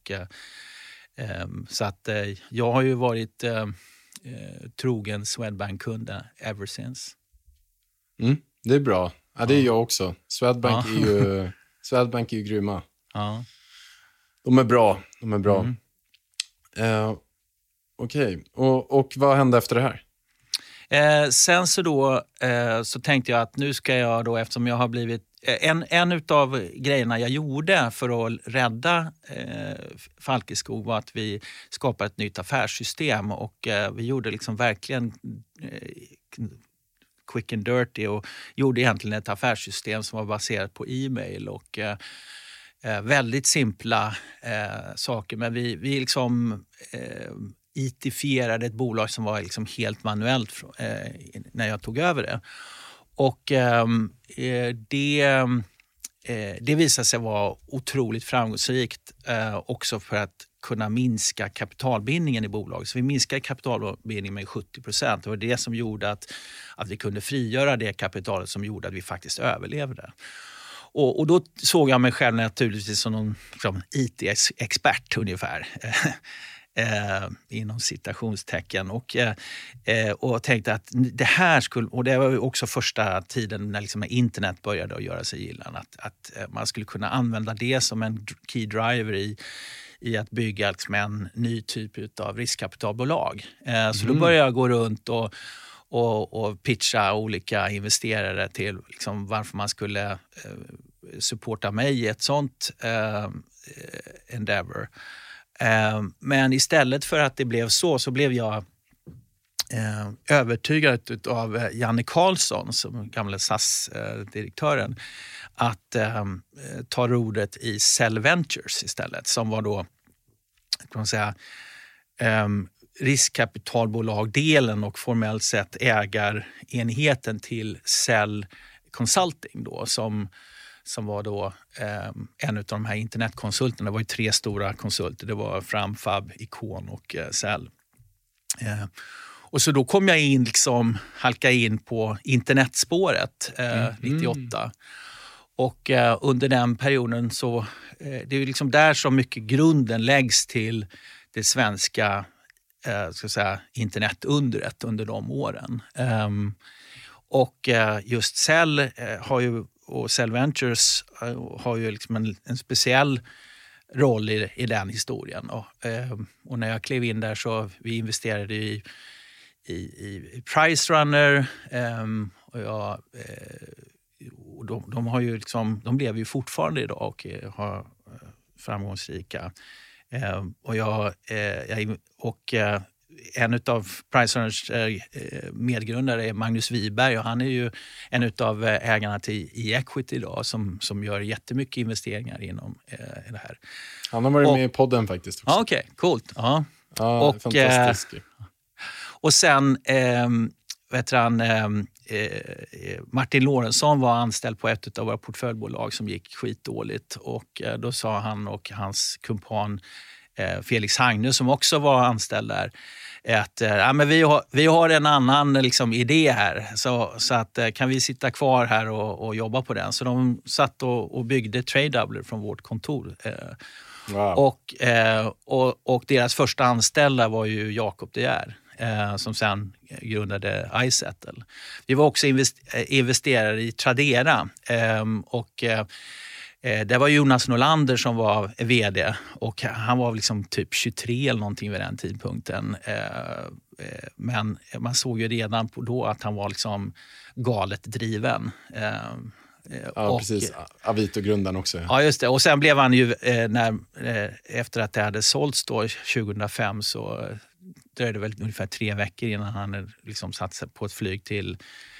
Så att jag har ju varit trogen Swedbank-kunde ever since. Det är bra. Ja, det är jag också. Swedbank är ju grymma. Ja. De är bra. Okej. Och vad hände efter det här? Sen så tänkte jag att nu ska jag då, eftersom jag har blivit en utav grejerna jag gjorde för att rädda Falkeskog var att vi skapade ett nytt affärssystem och vi gjorde verkligen quick and dirty och gjorde egentligen ett affärssystem som var baserat på e-mail och väldigt simpla saker, men vi itifierade ett bolag som var helt manuellt när jag tog över det. Och det visade sig vara otroligt framgångsrikt också för att kunna minska kapitalbindningen i bolaget. Så vi minskade kapitalbindningen med 70%. Det var det som gjorde att vi kunde frigöra det kapitalet som gjorde att vi faktiskt överlevde. Och då såg jag mig själv naturligtvis som någon IT-expert ungefär. Inom citationstecken och tänkte att det här skulle, och det var ju också första tiden när internet började att göra sig gillan, att man skulle kunna använda det som en key driver i att bygga en ny typ av riskkapitalbolag. Så då började jag gå runt och pitcha olika investerare till varför man skulle supporta mig i ett sånt endeavor. Men istället för att det blev så blev jag övertygad av Janne Karlsson, som gamla SAS-direktören, att ta rodret i Cell Ventures istället, som var då, kan man säga, riskkapitalbolagdelen och formellt sett ägarenheten till Cell Consulting då, som var då en av de här internetkonsulterna. Det var ju 3 stora konsulter. Det var Framfab, Icon och Cell. Och så då kom jag halka in på internetspåret 98. Och under den perioden så det är ju där som mycket grunden läggs till det svenska ska säga, internetundret under de åren. Och just Cell och Cell Ventures har ju liksom en speciell roll i den historien. Och när jag klev in där så vi investerade i Price Runner och de har ju liksom, de lever ju fortfarande idag och har framgångsrika. Och en av Price Runners medgrundare är Magnus Wiberg och han är ju en av ägarna till equity idag som gör jättemycket investeringar inom det här. Han har varit med i podden faktiskt också. Okej, coolt. Ja. Ja, fantastisk. Och sen Martin Lorentzon var anställd på ett av våra portföljbolag som gick skitdåligt och då sa han och hans kumpan Felix Hagne som också var anställd där att men vi har en annan liksom, idé här så att kan vi sitta kvar här och jobba på den. Så de satt och byggde Tradedoubler från vårt kontor. Wow. Och deras första anställda var ju Jakob De Geer som sen grundade iSettle. Vi var också investerare i Tradera och det var Jonas Norlander som var vd och han var liksom typ 23 eller någonting vid den tidpunkten. Men man såg ju redan då att han var liksom galet driven. Ja, precis. Avito-grundaren också. Ja, just det. Och sen blev han ju, efter att det hade sålts då 2005 så dröjde väl ungefär 3 veckor innan han liksom satt sig på ett flyg till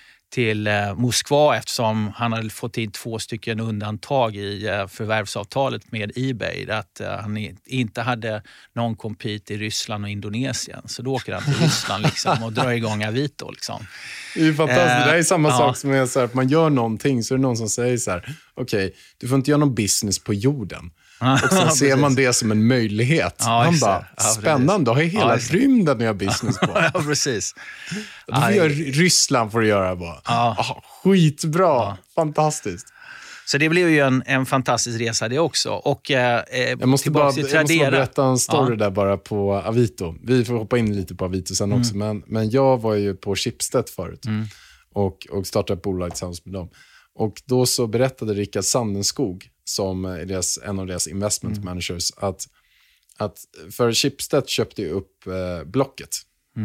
Moskva eftersom han hade fått in 2 stycken undantag i förvärvsavtalet med eBay. Att han inte hade någon compete i Ryssland och Indonesien. Så då åker han till Ryssland liksom, och drar igång Avito. Liksom. Det är ju fantastiskt. Det är samma sak som är så här, att man gör någonting så är det någon som säger så här: okej, du får inte göra någon business på jorden. Och sen ser man det som en möjlighet. Man bara, spännande, har ju hela rymden jag business på. Ja, precis. Du får göra Ryssland får du göra bara. Skitbra, fantastiskt. Så det blev ju en fantastisk resa det också. Och jag måste bara berätta en story där bara på Avito. Vi får hoppa in lite på Avito sen också. Men jag var ju på Schibsted förut. Och startade ett bolag tillsammans med dem. Och då så berättade Rickard Sandenskog som är en av deras investment managers att för Schibsted köpte ju upp Blocket.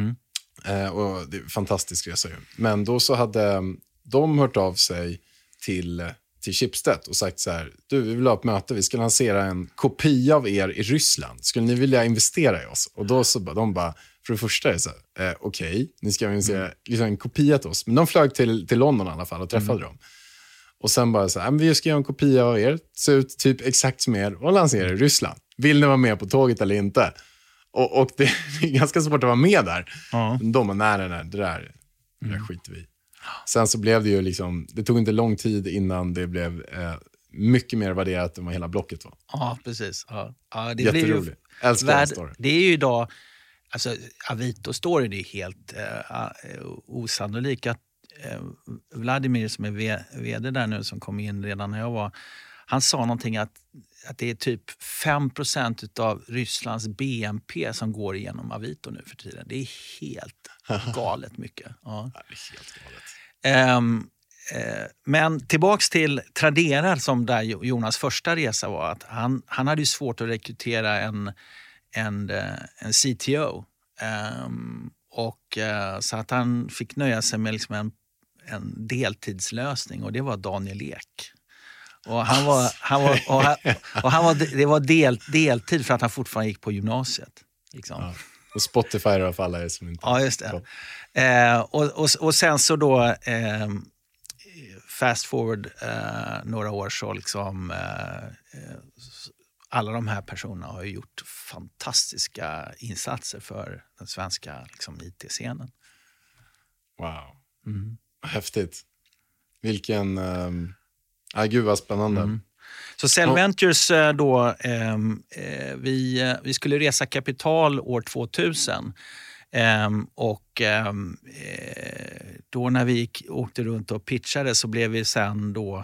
Och det är en fantastisk resa ju. Men då så hade de hört av sig till Schibsted och sagt så här: du, vi vill ha ett möte, vi ska lansera en kopia av er i Ryssland. Skulle ni vilja investera i oss? Och då så de bara, för det första är det så här, okej, ni ska investera liksom en kopia till oss. Men de flög till London i alla fall och träffade dem. Och sen bara så här, vi ska göra en kopia av er, se ut typ exakt som er och lansera i Ryssland. Vill ni vara med på tåget eller inte? Och det är ganska svårt att vara med där. De är nära det där skiter vi. Sen så blev det ju liksom, det tog inte lång tid innan det blev mycket mer värderat än vad hela Blocket var. Ja, precis. Ja, det jätteroligt. Älskar den storyn. Det är ju idag, alltså Avito-storyn är helt osannolik. Att Vladimir som är vd där nu som kom in redan när jag var, han sa någonting att det är typ 5% av Rysslands BNP som går igenom Avito nu för tiden. Det är helt galet mycket. Ja. Det är helt galet. Men tillbaks till Tradera som där Jonas första resa var att han hade ju svårt att rekrytera en CTO. Så att han fick nöja sig med liksom en deltidslösning och det var Daniel Ek. Och det var deltid för att han fortfarande gick på gymnasiet. Liksom. Ja. Och Spotify i alla fall är som inte... Ja, just det. Och sen så då fast forward några år så liksom alla de här personerna har ju gjort fantastiska insatser för den svenska liksom, IT-scenen. Wow. Häftigt. Vilken... gud vad spännande. Så Cell Ventures då, vi skulle resa kapital år 2000 då när vi åkte runt och pitchade så blev vi sen då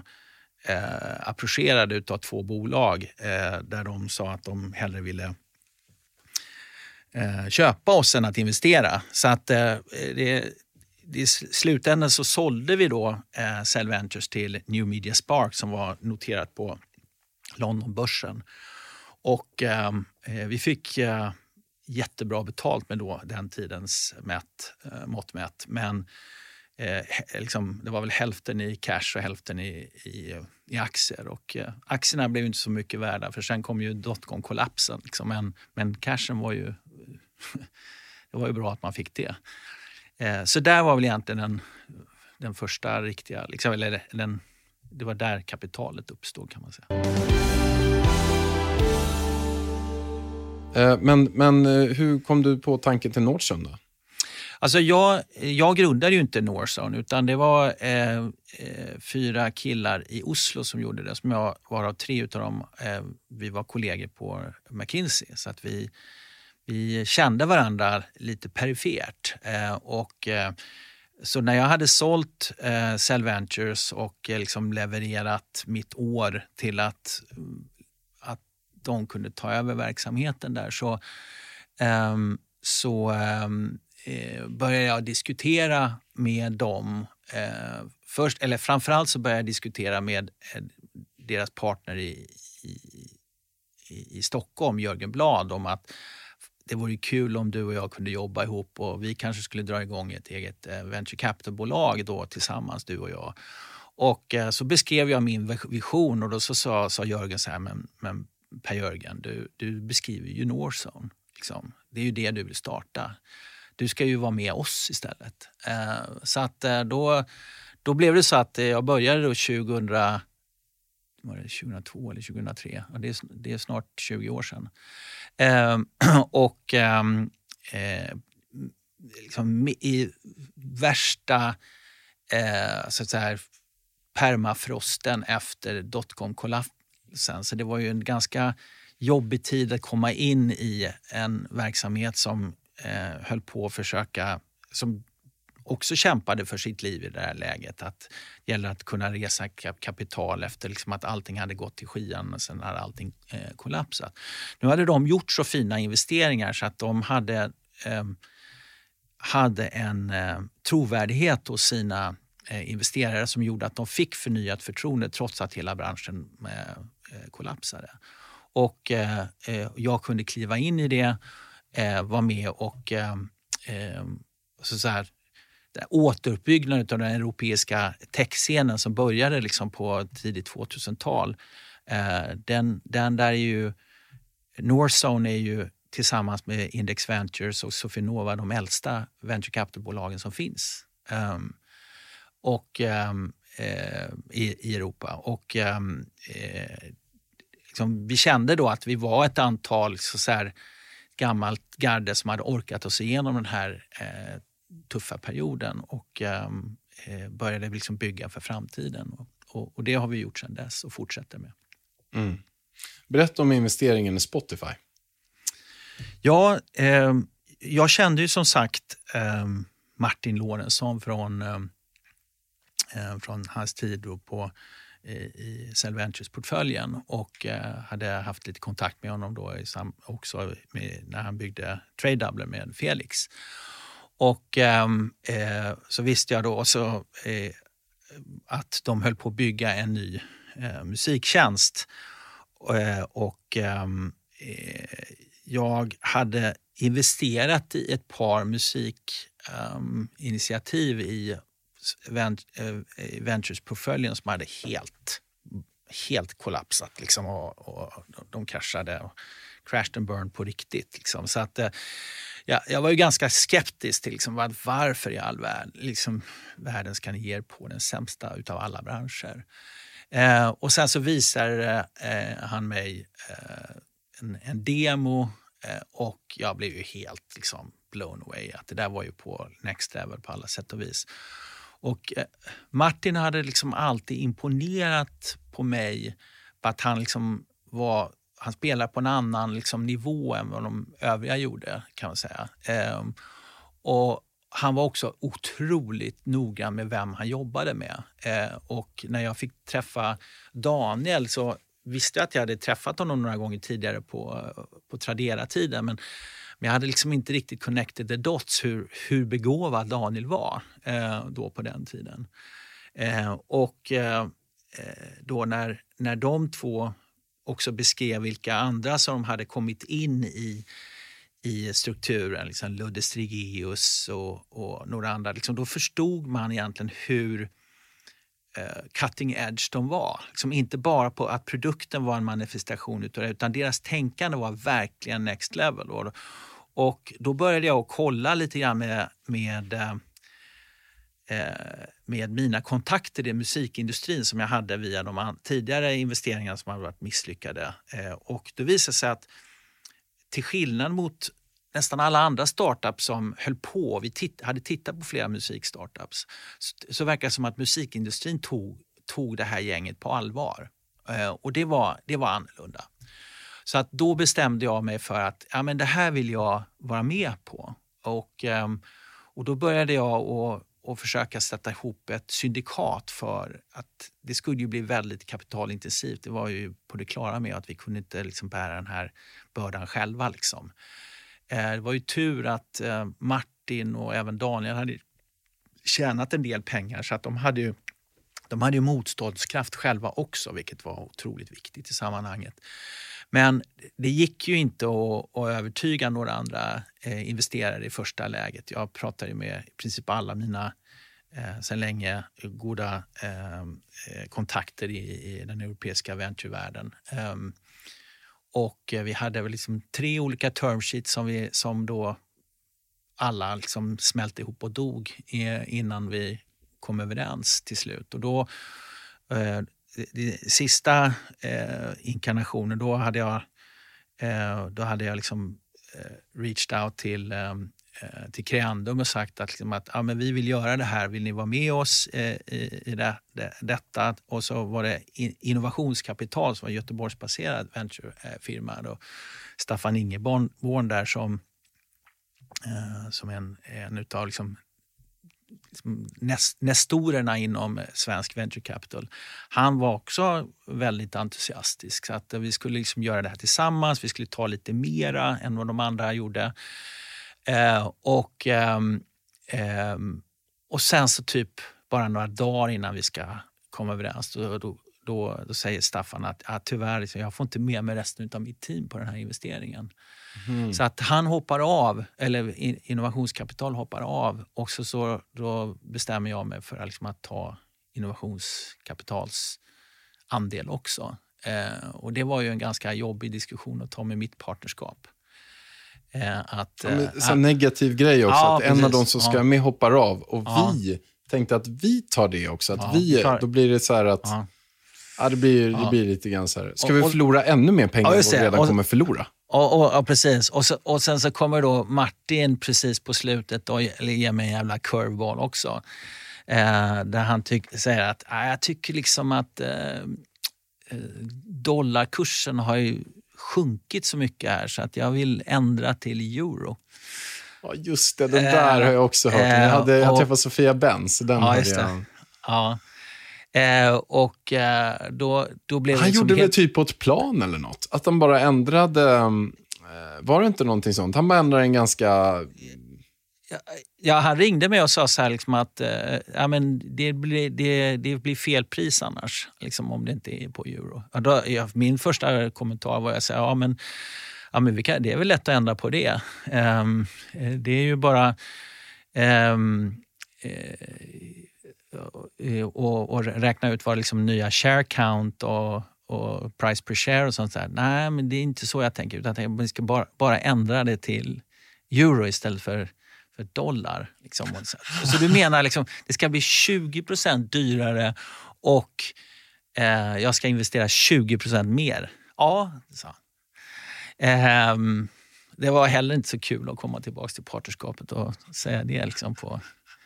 approcherade utav 2 bolag där de sa att de hellre ville köpa oss än att investera. Så att i slutändan så sålde vi då Cell Ventures till New Media Spark som var noterat på Londonbörsen. Och vi fick jättebra betalt med då den tidens mått mätt. Men liksom, det var väl hälften i cash och hälften i aktier. Och aktierna blev inte så mycket värda för sen kom ju dotcom-kollapsen. Liksom. Men cashen var ju... det var ju bra att man fick det. Så där var väl egentligen den första riktiga... Liksom, det var där kapitalet uppstod kan man säga. Men hur kom du på tanken till Northzone då? Alltså jag grundade ju inte Northzone utan det var 4 killar i Oslo som gjorde det. Som jag var av 3 utav dem. Vi var kollegor på McKinsey så att vi kände varandra lite perifert. Så när jag hade sålt Cell Ventures och liksom levererat mitt år till att de kunde ta över verksamheten där så började jag diskutera med dem först, eller framförallt så började jag diskutera med deras partner i Stockholm, Jörgen Blad, om att det vore kul om du och jag kunde jobba ihop och vi kanske skulle dra igång ett eget venture capital-bolag då tillsammans, du och jag. Och så beskrev jag min vision och då så sa Jörgen så här, men Per-Jörgen, du beskriver ju Northzone. Liksom. Det är ju det du vill starta. Du ska ju vara med oss istället. Så att då blev det så att jag började då 2002 eller 2003. Ja, det är snart 20 år sedan. Liksom i värsta så att säga, permafrosten efter dotcom-kollapsen. Så det var ju en ganska jobbig tid att komma in i en verksamhet som höll på att försöka, som också kämpade för sitt liv i det här läget. Att det gäller att kunna resa kapital efter liksom att allting hade gått till skyan och sen hade allting kollapsat. Nu hade de gjort så fina investeringar så att de hade en trovärdighet hos sina investerare som gjorde att de fick förnyat förtroende trots att hela branschen kollapsade. Och jag kunde kliva in i det, vara med och så här, återuppbyggnaden av den europeiska techscenen som började liksom på tidigt 2000-tal. Den där är ju, Northzone är ju tillsammans med Index Ventures och Sofinnova de äldsta venture capital-bolagen som finns i Europa. Och liksom, vi kände då att vi var ett antal så här gammalt garde som hade orkat oss igenom den här tuffa perioden och började liksom bygga för framtiden. Och det har vi gjort sedan dess och fortsätter med. Mm. Berätta om investeringen i Spotify. Ja, jag kände ju som sagt Martin Lorentzon från hans tid då i Cell Ventures-portföljen och hade haft lite kontakt med honom då också när han byggde TradeDoubler med Felix. Och så visste jag då också att de höll på att bygga en ny musiktjänst. Och jag hade investerat i ett par musikinitiativ i Ventures-portföljen som hade helt kollapsat liksom, och de kraschade och crashed and burned på riktigt liksom. Så att jag var ju ganska skeptisk till liksom, varför i all världen ska ni ge er på den sämsta utav alla branscher. Och sen så visar han mig en demo och jag blev ju helt liksom blown away att det där var ju på next level på alla sätt och vis. Och Martin hade liksom alltid imponerat på mig på att han liksom han spelar på en annan liksom nivå än vad de övriga gjorde kan man säga. Och han var också otroligt noggrann med vem han jobbade med. Och när jag fick träffa Daniel så visste jag att jag hade träffat honom några gånger tidigare på Tradera-tiden. Men jag hade liksom inte riktigt connected the dots hur begåvad Daniel var då på den tiden. Då när de två också beskrev vilka andra som hade kommit in i strukturen, liksom Ludde Strigeus och några andra, liksom, då förstod man egentligen hur cutting edge de var. Liksom inte bara på att produkten var en manifestation utav det, utan deras tänkande var verkligen next level. Och då började jag kolla lite grann med mina kontakter i musikindustrin som jag hade via de tidigare investeringarna som hade varit misslyckade. Och det visade sig att till skillnad mot nästan alla andra startups som höll på, hade tittat på flera musikstartups, så verkar det som att musikindustrin tog det här gänget på allvar. Och det var annorlunda. Så att då bestämde jag mig för att men det här vill jag vara med på. Och då började jag att försöka sätta ihop ett syndikat, för att det skulle ju bli väldigt kapitalintensivt. Det var ju på det klara med att vi kunde inte liksom bära den här bördan själva. Liksom. Det var ju tur att Martin och även Daniel hade tjänat en del pengar, så att de hade ju motståndskraft själva också, vilket var otroligt viktigt i sammanhanget. Men det gick ju inte att övertyga några andra investerare i första läget. Jag pratade med i princip alla mina sedan länge goda kontakter i den europeiska venturevärlden. Och vi hade väl liksom 3 olika termsheets som då alla liksom smälte ihop och dog innan vi kom överens till slut. Och då sista inkarnationen, då hade jag liksom reached out till Creandum och sagt att men vi vill göra det här, vill ni vara med oss i detta? Och så var det Innovationskapital som var Göteborgsbaserad venturefirma, då Staffan Ingeborn där som en utav liksom nestorerna inom svensk venture capital. Han var också väldigt entusiastisk, så att vi skulle liksom göra det här tillsammans. Vi skulle ta lite mera än vad de andra gjorde. Och sen så typ bara några dagar innan vi ska komma överens, då säger Staffan att tyvärr, jag får inte med mig resten av mitt team på den här investeringen. Så att han hoppar av, eller Innovationskapital hoppar av, och så då bestämmer jag mig för liksom att ta Innovationskapitals andel också. Och det var ju en ganska jobbig diskussion att ta med mitt partnerskap. Negativ grej också, att en av de som ska med hoppar av, och vi tänkte att vi tar det också, att då blir det så här att det blir lite grann så här, ska vi förlora ännu mer pengar än vi redan kommer förlora? Och precis. Och sen så kommer då Martin precis på slutet och ger mig en jävla curveball också. Där han säger att jag tycker liksom att dollarkursen har ju sjunkit så mycket här, så att jag vill ändra till euro. Ja, just det. Den där har jag också hört. Jag träffade Sofia Benz. Den hade jag. Ja. Då blev han liksom gjorde väl typ på ett plan eller något. Att han bara ändrade... var det inte någonting sånt? Han bara ändrade en ganska... Ja, han ringde mig och sa så här liksom att det blir fel pris annars, liksom, om det inte är på euro. Min första kommentar var att säga, men det är väl lätt att ändra på det. Det är ju bara... och räkna ut vad liksom nya share count och price per share och sånt där. Nej, men det är inte så jag tänker, utan vi ska bara ändra det till euro istället för dollar. Liksom. Så du menar liksom, det ska bli 20% dyrare och jag ska investera 20% mer? Ja, så. Det var heller inte så kul att komma tillbaka till partnerskapet och säga det liksom på...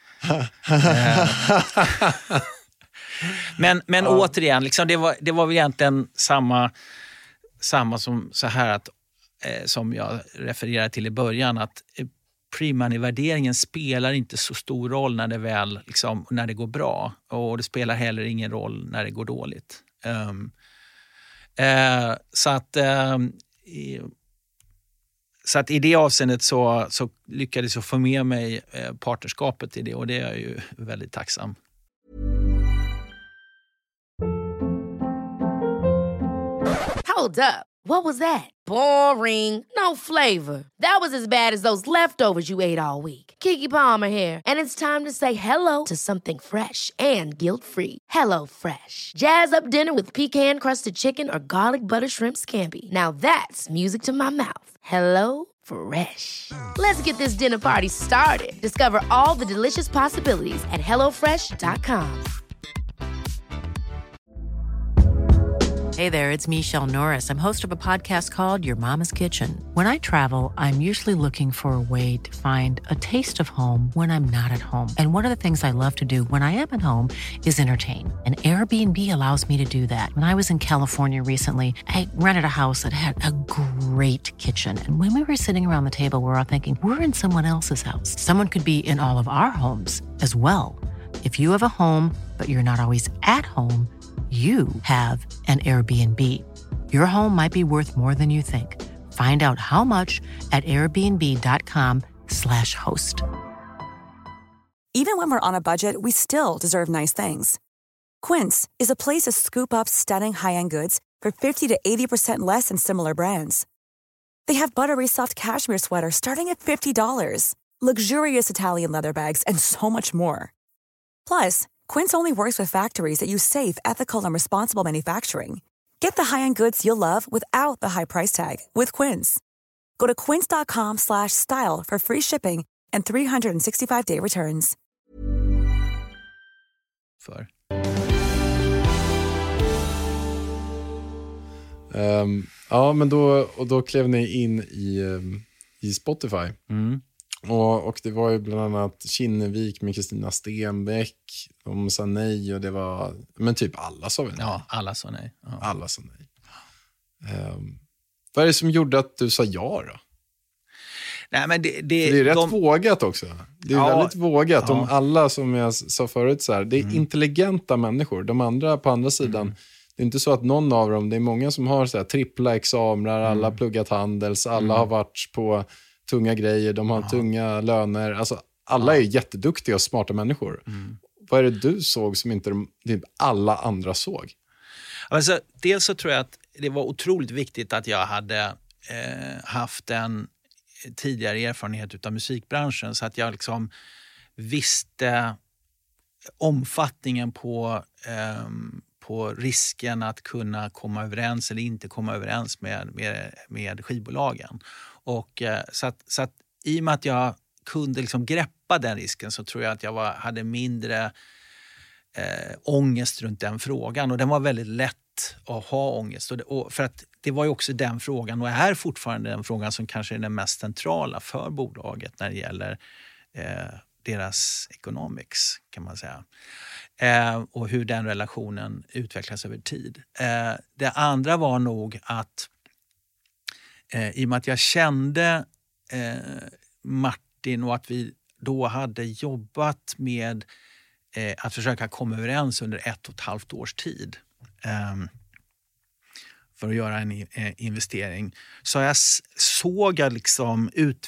Men återigen, liksom, det var väl egentligen samma som så här att som jag refererade till i början, att pre-money-värderingen spelar inte så stor roll när det väl liksom, när det går bra, och det spelar heller ingen roll när det går dåligt. Så att Så att i det avseendet så lyckades jag få med mig partnerskapet i det, och det är jag ju väldigt tacksam. Hold up. What was that? Boring. No flavor. That was as bad as those leftovers you ate all week. Keke Palmer here, and it's time to say hello to something fresh and guilt-free. Hello Fresh. Jazz up dinner with pecan-crusted chicken or garlic butter shrimp scampi. Now that's music to my mouth. Hello Fresh. Let's get this dinner party started. Discover all the delicious possibilities at hellofresh.com. Hey there, it's Michelle Norris. I'm host of a podcast called Your Mama's Kitchen. When I travel, I'm usually looking for a way to find a taste of home when I'm not at home. And one of the things I love to do when I am at home is entertain. And Airbnb allows me to do that. When I was in California recently, I rented a house that had a great kitchen. And when we were sitting around the table, we were all thinking, we're in someone else's house. Someone could be in all of our homes as well. If you have a home, but you're not always at home, you have an Airbnb. Your home might be worth more than you think. Find out how much at airbnb.com/host. Even when we're on a budget, we still deserve nice things. Quince is a place to scoop up stunning high-end goods for 50 to 80% less than similar brands. They have buttery soft cashmere sweaters starting at $50, luxurious Italian leather bags, and so much more. Plus, Quince only works with factories that use safe, ethical, and responsible manufacturing. Get the high-end goods you'll love without the high price tag with Quince. Go to quince.com/style for free shipping and 365-day returns. Ja, men då klev ni in i Spotify. Och det var ju bland annat Kinnevik med Kristina Stenbeck. De sa nej och det var... Men typ alla sa nej. Ja, alla sa nej. Ja. Alla sa nej. Vad är det som gjorde att du sa ja då? Nej, men det är rätt vågat också. Det är väldigt vågat. Ja. Om alla, som jag sa förut, så här, det är intelligenta människor. De andra på andra sidan, det är inte så att någon av dem, det är många som har så här, trippla examiner, alla har pluggat Handels, alla har varit på tunga grejer, de har tunga löner. Alltså, alla är jätteduktiga och smarta människor. Vad är det du såg som inte typ alla andra såg? Alltså, dels så tror jag att det var otroligt viktigt att jag hade haft en tidigare erfarenhet av musikbranschen, så att jag liksom visste omfattningen på risken att kunna komma överens eller inte komma överens med skivbolagen. Och så att i och med att jag kunde liksom greppa den risken, så tror jag att jag hade mindre ångest runt den frågan. Och den var väldigt lätt att ha ångest. Och för att det var ju också den frågan, och är fortfarande den frågan, som kanske är den mest centrala för bolaget när det gäller deras economics, kan man säga. Och hur den relationen utvecklas över tid. Det andra var nog att i och med att jag kände Martin, och att vi då hade jobbat med att försöka komma överens under 1,5 års tid för att göra en investering, så jag såg liksom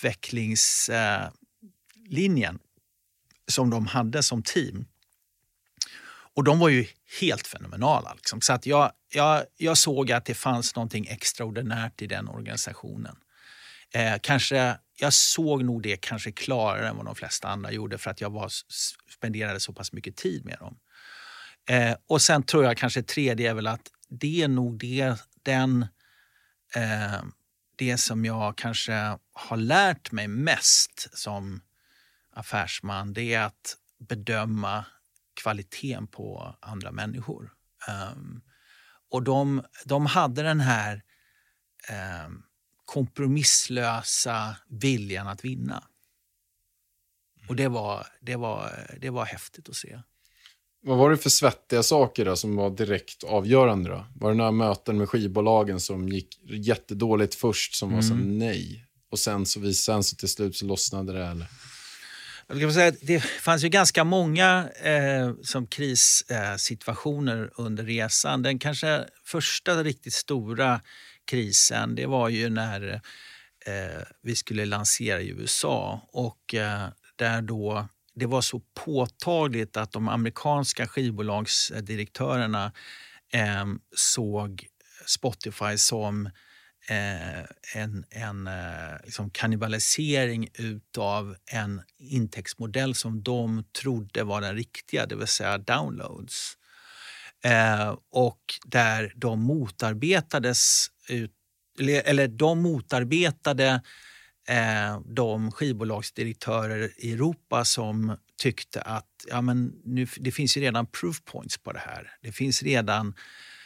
utvecklingslinjen som de hade som team. Och de var ju helt fenomenala. Liksom. Så att jag såg att det fanns någonting extraordinärt i den organisationen. Jag såg nog det kanske klarare än vad de flesta andra gjorde, för att jag spenderade så pass mycket tid med dem. Och sen tror jag kanske tredje är väl att det är nog det som jag kanske har lärt mig mest som affärsman, det är att bedöma kvaliteten på andra människor. Och de hade den här kompromisslösa viljan att vinna. Och det var häftigt att se. Vad var det för svettiga saker då som var direkt avgörande då? Var det några möten med skivbolagen som gick jättedåligt först, som var så nej? Och sen så till slut så lossnade det, eller? Jag kan säga att det fanns ju ganska många som krissituationer under resan. Den kanske första riktigt stora krisen, det var ju när vi skulle lansera i USA. Och där då det var så påtagligt att de amerikanska skivbolagsdirektörerna såg Spotify som en liksom kannibalisering utav en intäktsmodell som de trodde var den riktiga, det vill säga downloads. Och där de motarbetades de motarbetade de skivbolagsdirektörer i Europa som tyckte att det finns ju redan proof points på det här. Det finns redan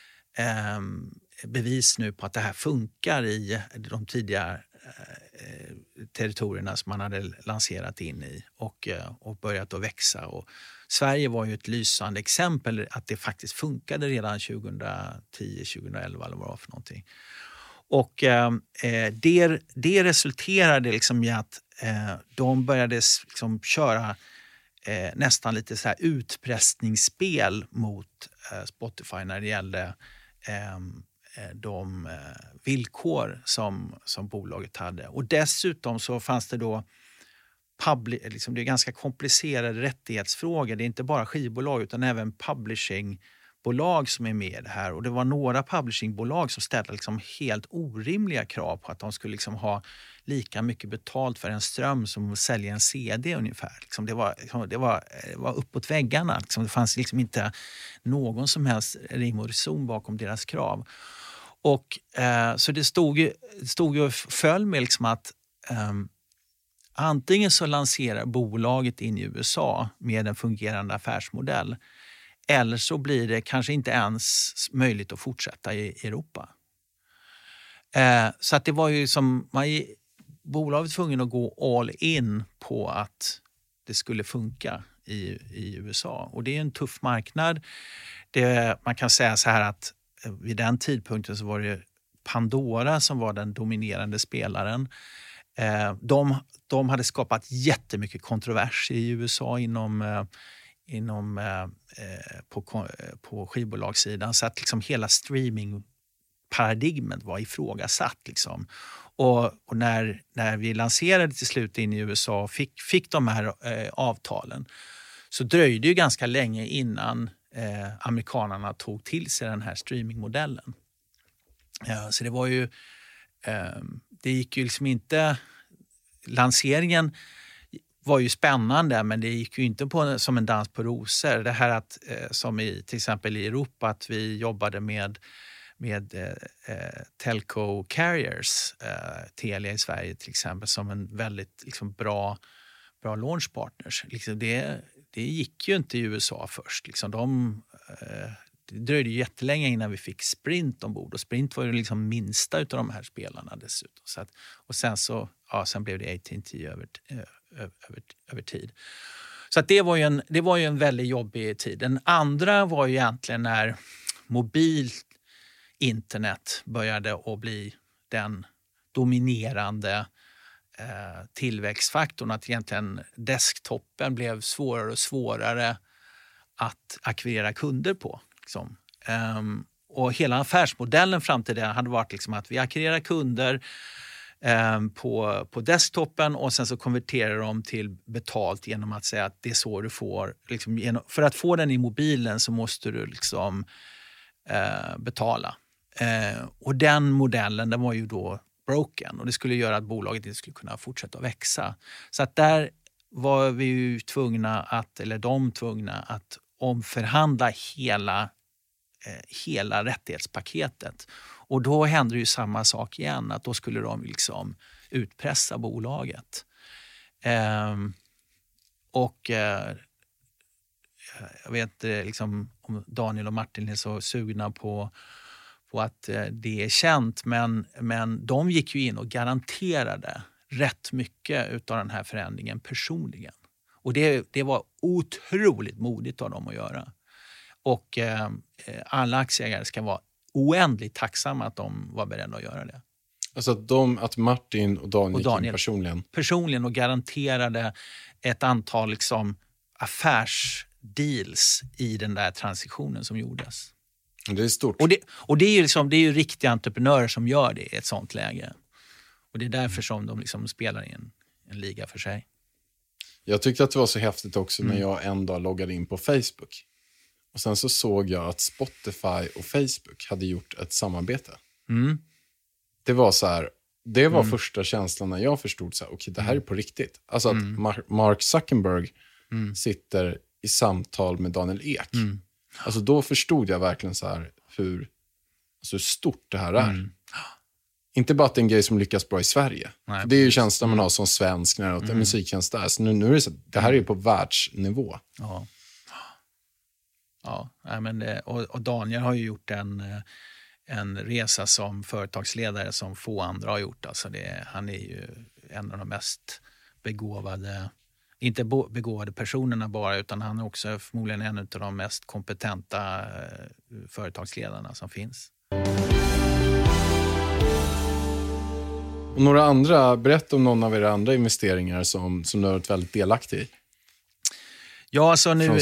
bevis nu på att det här funkar i de tidiga territorierna som man hade lanserat in i och börjat att växa. Och Sverige var ju ett lysande exempel att det faktiskt funkade redan 2010, 2011 eller vad det var för någonting. Och det resulterade liksom i att de började liksom köra nästan lite så här utpressningsspel mot Spotify när det gällde de villkor som bolaget hade. Och dessutom så fanns det då liksom det är ganska komplicerade rättighetsfrågor. Det är inte bara skivbolag utan även publishingbolag som är med i det här. Och det var några publishingbolag som ställde liksom helt orimliga krav på att de skulle liksom ha lika mycket betalt för en ström som att sälja en CD ungefär. Liksom det var uppåt väggarna. Liksom det fanns liksom inte någon som helst rim och reson bakom deras krav. Och så det stod ju och föll med liksom att antingen så lanserar bolaget in i USA med en fungerande affärsmodell eller så blir det kanske inte ens möjligt att fortsätta i Europa. Så att det var ju som bolaget var tvungen att gå all in på att det skulle funka i USA. Och det är en tuff marknad. Man kan säga så här att vid den tidpunkten så var det Pandora som var den dominerande spelaren. De hade skapat jättemycket kontrovers i USA på skivbolagssidan så att liksom hela streamingparadigmet var ifrågasatt liksom. Och när vi lanserade till slut in i USA och fick de här avtalen så dröjde ju ganska länge innan amerikanerna tog till sig den här streamingmodellen. Så det var ju det gick ju liksom inte, lanseringen var ju spännande men det gick ju inte som en dans på rosor. Det här att som till exempel i Europa att vi jobbade med telco carriers, Telia i Sverige till exempel som en väldigt liksom, bra launch partners. Liksom det gick ju inte i USA först. Liksom det dröjde ju jättelänge innan vi fick Sprint ombord och Sprint var ju liksom minsta utav de här spelarna dessutom. Så att, och sen blev det AT&T över tid. Så att det var ju en väldigt jobbig tid. Den andra var ju egentligen när mobilt internet började att bli den dominerande tillväxtfaktorn, att egentligen desktoppen blev svårare och svårare att akvirera kunder på. Liksom. Och hela affärsmodellen fram till det hade varit liksom att vi akquirerar kunder på desktoppen och sen så konverterar de till betalt genom att säga att det är så du får. Liksom, för att få den i mobilen så måste du liksom betala. Och den modellen den var ju då broken och det skulle göra att bolaget inte skulle kunna fortsätta att växa. Så att där var vi ju tvungna att omförhandla hela rättighetspaketet. Och då hände ju samma sak igen, att då skulle de liksom utpressa bolaget. Jag vet liksom om Daniel och Martin är så sugna på att det är känt, men de gick ju in och garanterade rätt mycket av den här förändringen personligen. Och det var otroligt modigt av dem att göra. Och alla aktieägare ska vara oändligt tacksamma att de var beredda att göra det. Alltså att Martin och Daniel personligen och garanterade ett antal liksom affärsdeals i den där transitionen som gjordes. Det är stort. Och det är ju liksom, det är ju riktiga entreprenörer som gör det i ett sånt läge. Och det är därför som de liksom spelar i en liga för sig. Jag tyckte att det var så häftigt också när jag en dag loggade in på Facebook. Och sen så såg jag att Spotify och Facebook hade gjort ett samarbete. Det var så här, det var första känslan när jag förstod så här, okej, det här är på riktigt. Alltså att Mark Zuckerberg sitter i samtal med Daniel Ek. Alltså då förstod jag verkligen så här hur stort det här är. Inte bara att det är en grej som lyckas bra i Sverige. Nej, det är ju känslan man har som svensk när det är musiktjänst där. Så nu är det så, det här är ju på världsnivå. Ja, men och Daniel har ju gjort en resa som företagsledare som få andra har gjort. Alltså han är ju en av de mest begåvade, inte begåvade personerna bara, utan han är också förmodligen en av de mest kompetenta företagsledarna som finns. Och några andra, berätta om någon av era andra investeringar som du har varit väldigt delaktig i. Ja, alltså nu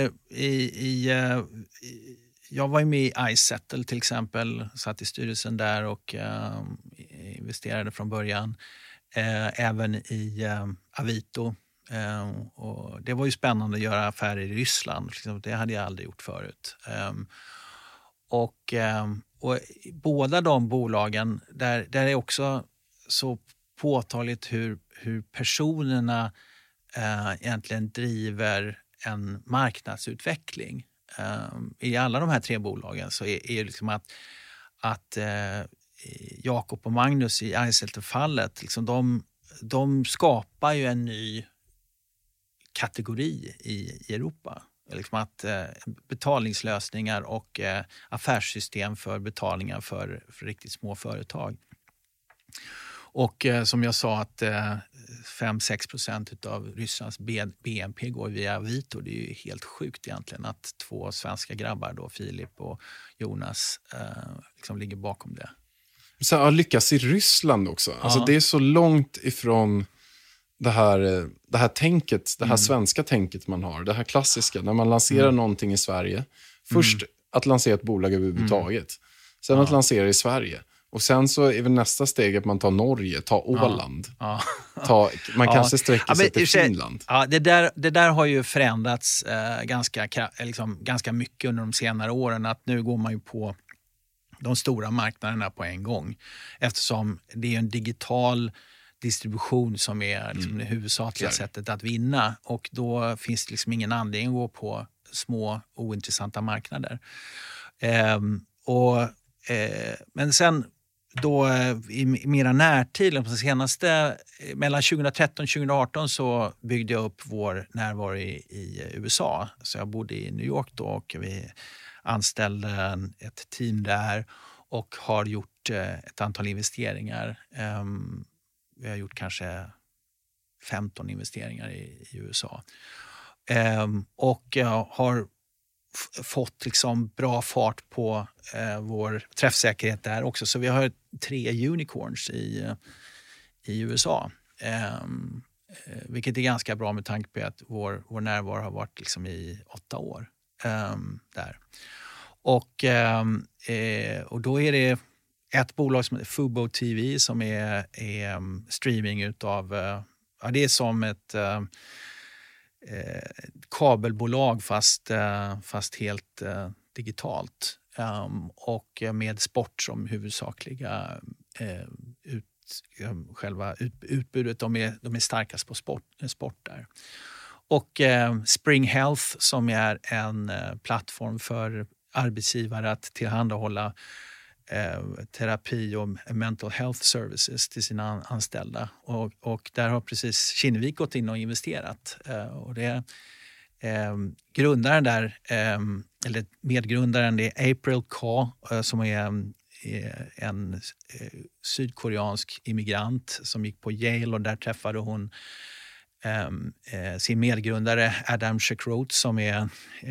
jag var ju med i iSettle till exempel, satt i styrelsen där och investerade från början. Även i Avito. Och det var ju spännande att göra affärer i Ryssland. Det hade jag aldrig gjort förut. Och båda de bolagen, där är också så påtagligt hur personerna egentligen driver en marknadsutveckling. I alla de här 3 bolagen så är det liksom att Jakob och Magnus i iSettle-fallet, liksom de skapar ju en ny kategori i Europa. Liksom att betalningslösningar och affärssystem för betalningar för riktigt små företag. Och som jag sa att 5-6% av Rysslands BNP går via Avito. Det är ju helt sjukt egentligen att 2 svenska grabbar då, Filip och Jonas, liksom ligger bakom det. Så har lyckats i Ryssland också. Ja. Alltså det är så långt ifrån det här tänket, det här svenska tänket man har. Det här klassiska, när man lanserar någonting i Sverige. Först att lansera ett bolag överhuvudtaget. Sen att lansera i Sverige. Och sen så är väl nästa steg att man tar Norge, tar Åland. Man kanske sträcker sig till Finland. Ja, det där har ju förändrats ganska mycket under de senare åren. Att nu går man ju på de stora marknaderna på en gång. Eftersom det är en digital distribution som är liksom det huvudsakliga sättet att vinna. Och då finns det liksom ingen anledning att gå på små ointressanta marknader. Men sen då i mera närtid, de senaste, mellan 2013 och 2018 så byggde jag upp vår närvaro i USA. Så jag bodde i New York då och vi anställde ett team där och har gjort ett antal investeringar. Vi har gjort kanske 15 investeringar i USA. Och jag har fått liksom bra fart på vår träffsäkerhet där också. Så vi har 3 unicorns i USA. Vilket är ganska bra med tanke på att vår närvaro har varit liksom i 8 år där. Och då är det ett bolag som heter Fubo TV som är streaming utav, det är som ett kabelbolag fast helt digitalt och med sport som huvudsakliga själva utbudet. De är starkast på sport där. Och Spring Health som är en plattform för arbetsgivare att tillhandahålla terapi och mental health services till sina anställda. Och där har precis Kinnevik gått in och investerat. Och det grundaren där, eller medgrundaren, det är April Ka som är en sydkoreansk immigrant som gick på Yale och där träffade hon sin medgrundare Adam Shekrout som är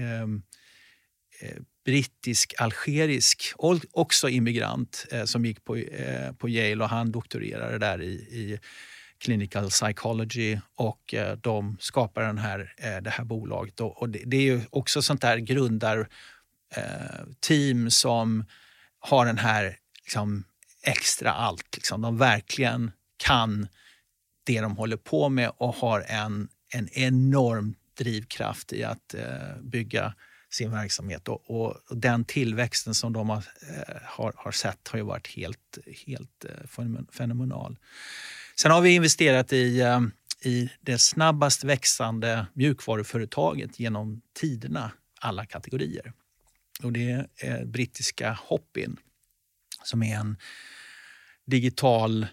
brittisk-algerisk, också immigrant som gick på Yale och han doktorerade där i clinical psychology och de skapar det här bolaget. Och det är ju också sånt där grundarteam som har den här liksom, extra allt. Liksom. De verkligen kan det de håller på med och har en enorm drivkraft i att bygga sin verksamhet. Och den tillväxten som de har sett har ju varit helt fenomenal. Sen har vi investerat i det snabbast växande mjukvaruföretaget genom tiderna, alla kategorier. Och det är brittiska Hopin som är en digital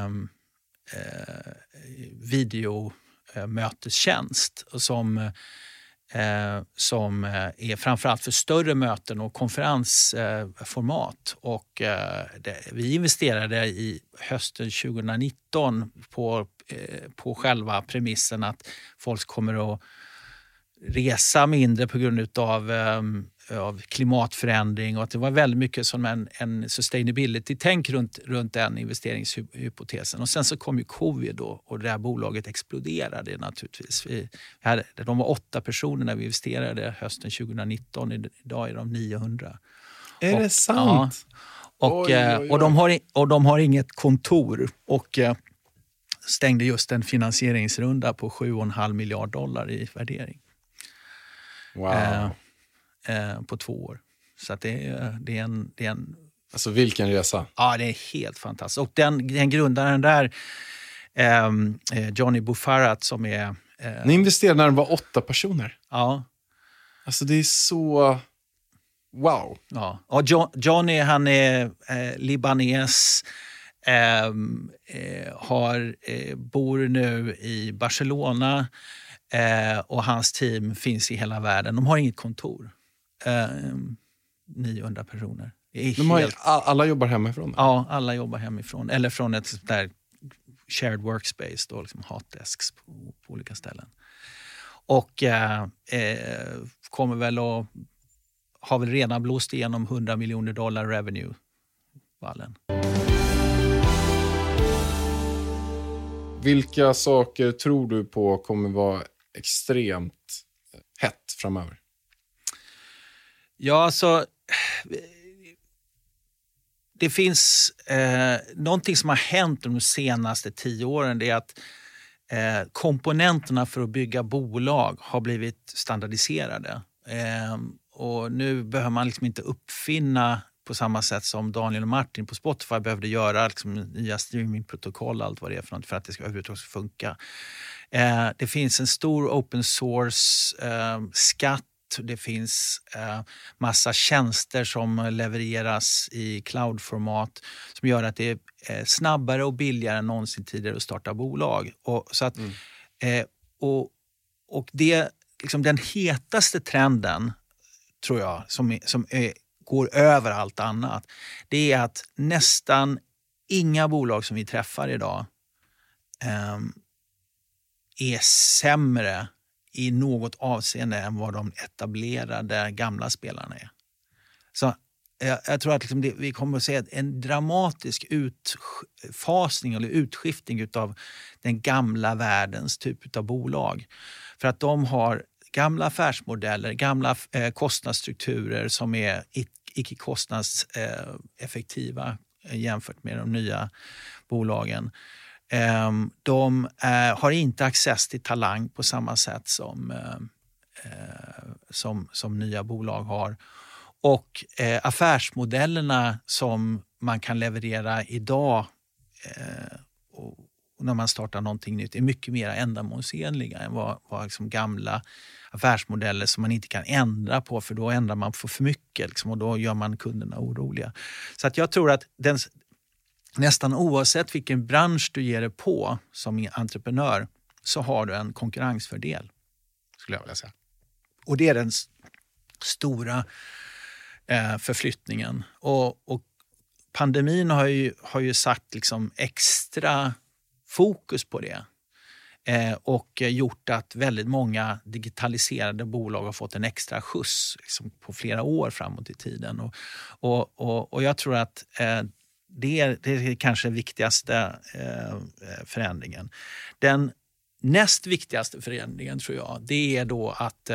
videomötestjänst som är framförallt för större möten och konferensformat. Och vi investerade i hösten 2019 på själva premissen att folk kommer att resa mindre på grund av klimatförändring och att det var väldigt mycket som en sustainability-tänk runt den investeringshypotesen. Och sen så kom ju covid då och det här bolaget exploderade naturligtvis. De var 8 personer när vi investerade hösten 2019, idag är de 900. Är det sant? Ja. Och de har inget kontor och stängde just en finansieringsrunda på $7,5 miljarder i värdering. Wow. På 2 år. Så att det är en... Alltså vilken resa. Ja, det är helt fantastiskt. Och den grundaren där, Johnny Bufarat som är... Ni investerade när det var 8 personer? Ja. Alltså det är så... Wow. Ja. Och Johnny, han är libanes, bor nu i Barcelona och hans team finns i hela världen. De har inget kontor. 900 personer. Alla jobbar hemifrån? Ja, alla jobbar hemifrån. Eller från ett där shared workspace, då, liksom hot desks på olika ställen. Och kommer väl att har väl redan blåst igenom $100 miljoner revenue-vallen. Vilka saker tror du på kommer vara extremt hett framöver? Ja, så det finns någonting som har hänt de senaste 10 åren. Det är att komponenterna för att bygga bolag har blivit standardiserade. Och nu behöver man liksom inte uppfinna på samma sätt som Daniel och Martin på Spotify behövde göra liksom nya streamingprotokoll och allt vad det är för något för att det ska överhuvudtaget funka. Det finns en stor open source skatt. Det finns massa tjänster som levereras i cloudformat som gör att det är snabbare och billigare än någonsin tidigare att starta bolag. Och det liksom den hetaste trenden tror jag som går över allt annat, det är att nästan inga bolag som vi träffar idag är sämre i något avseende än vad de etablerade gamla spelarna är. Så jag tror att liksom vi kommer att se en dramatisk utfasning eller utskiftning av den gamla världens typ av bolag. För att de har gamla affärsmodeller, gamla kostnadsstrukturer som är icke kostnadseffektiva jämfört med de nya bolagen. De har inte access till talang på samma sätt som nya bolag har. Och affärsmodellerna som man kan leverera idag och när man startar någonting nytt är mycket mer ändamålsenliga än vad liksom gamla affärsmodeller som man inte kan ändra på, för då ändrar man för mycket liksom, och då gör man kunderna oroliga. Så att jag tror att nästan oavsett vilken bransch du ger dig på som entreprenör så har du en konkurrensfördel, skulle jag vilja säga. Och det är den stora förflyttningen. Och pandemin har ju satt liksom extra fokus på det. Och gjort att väldigt många digitaliserade bolag har fått en extra skjuts liksom, på flera år framåt i tiden. Och jag tror att det är kanske den viktigaste förändringen. Den näst viktigaste förändringen tror jag, det är då att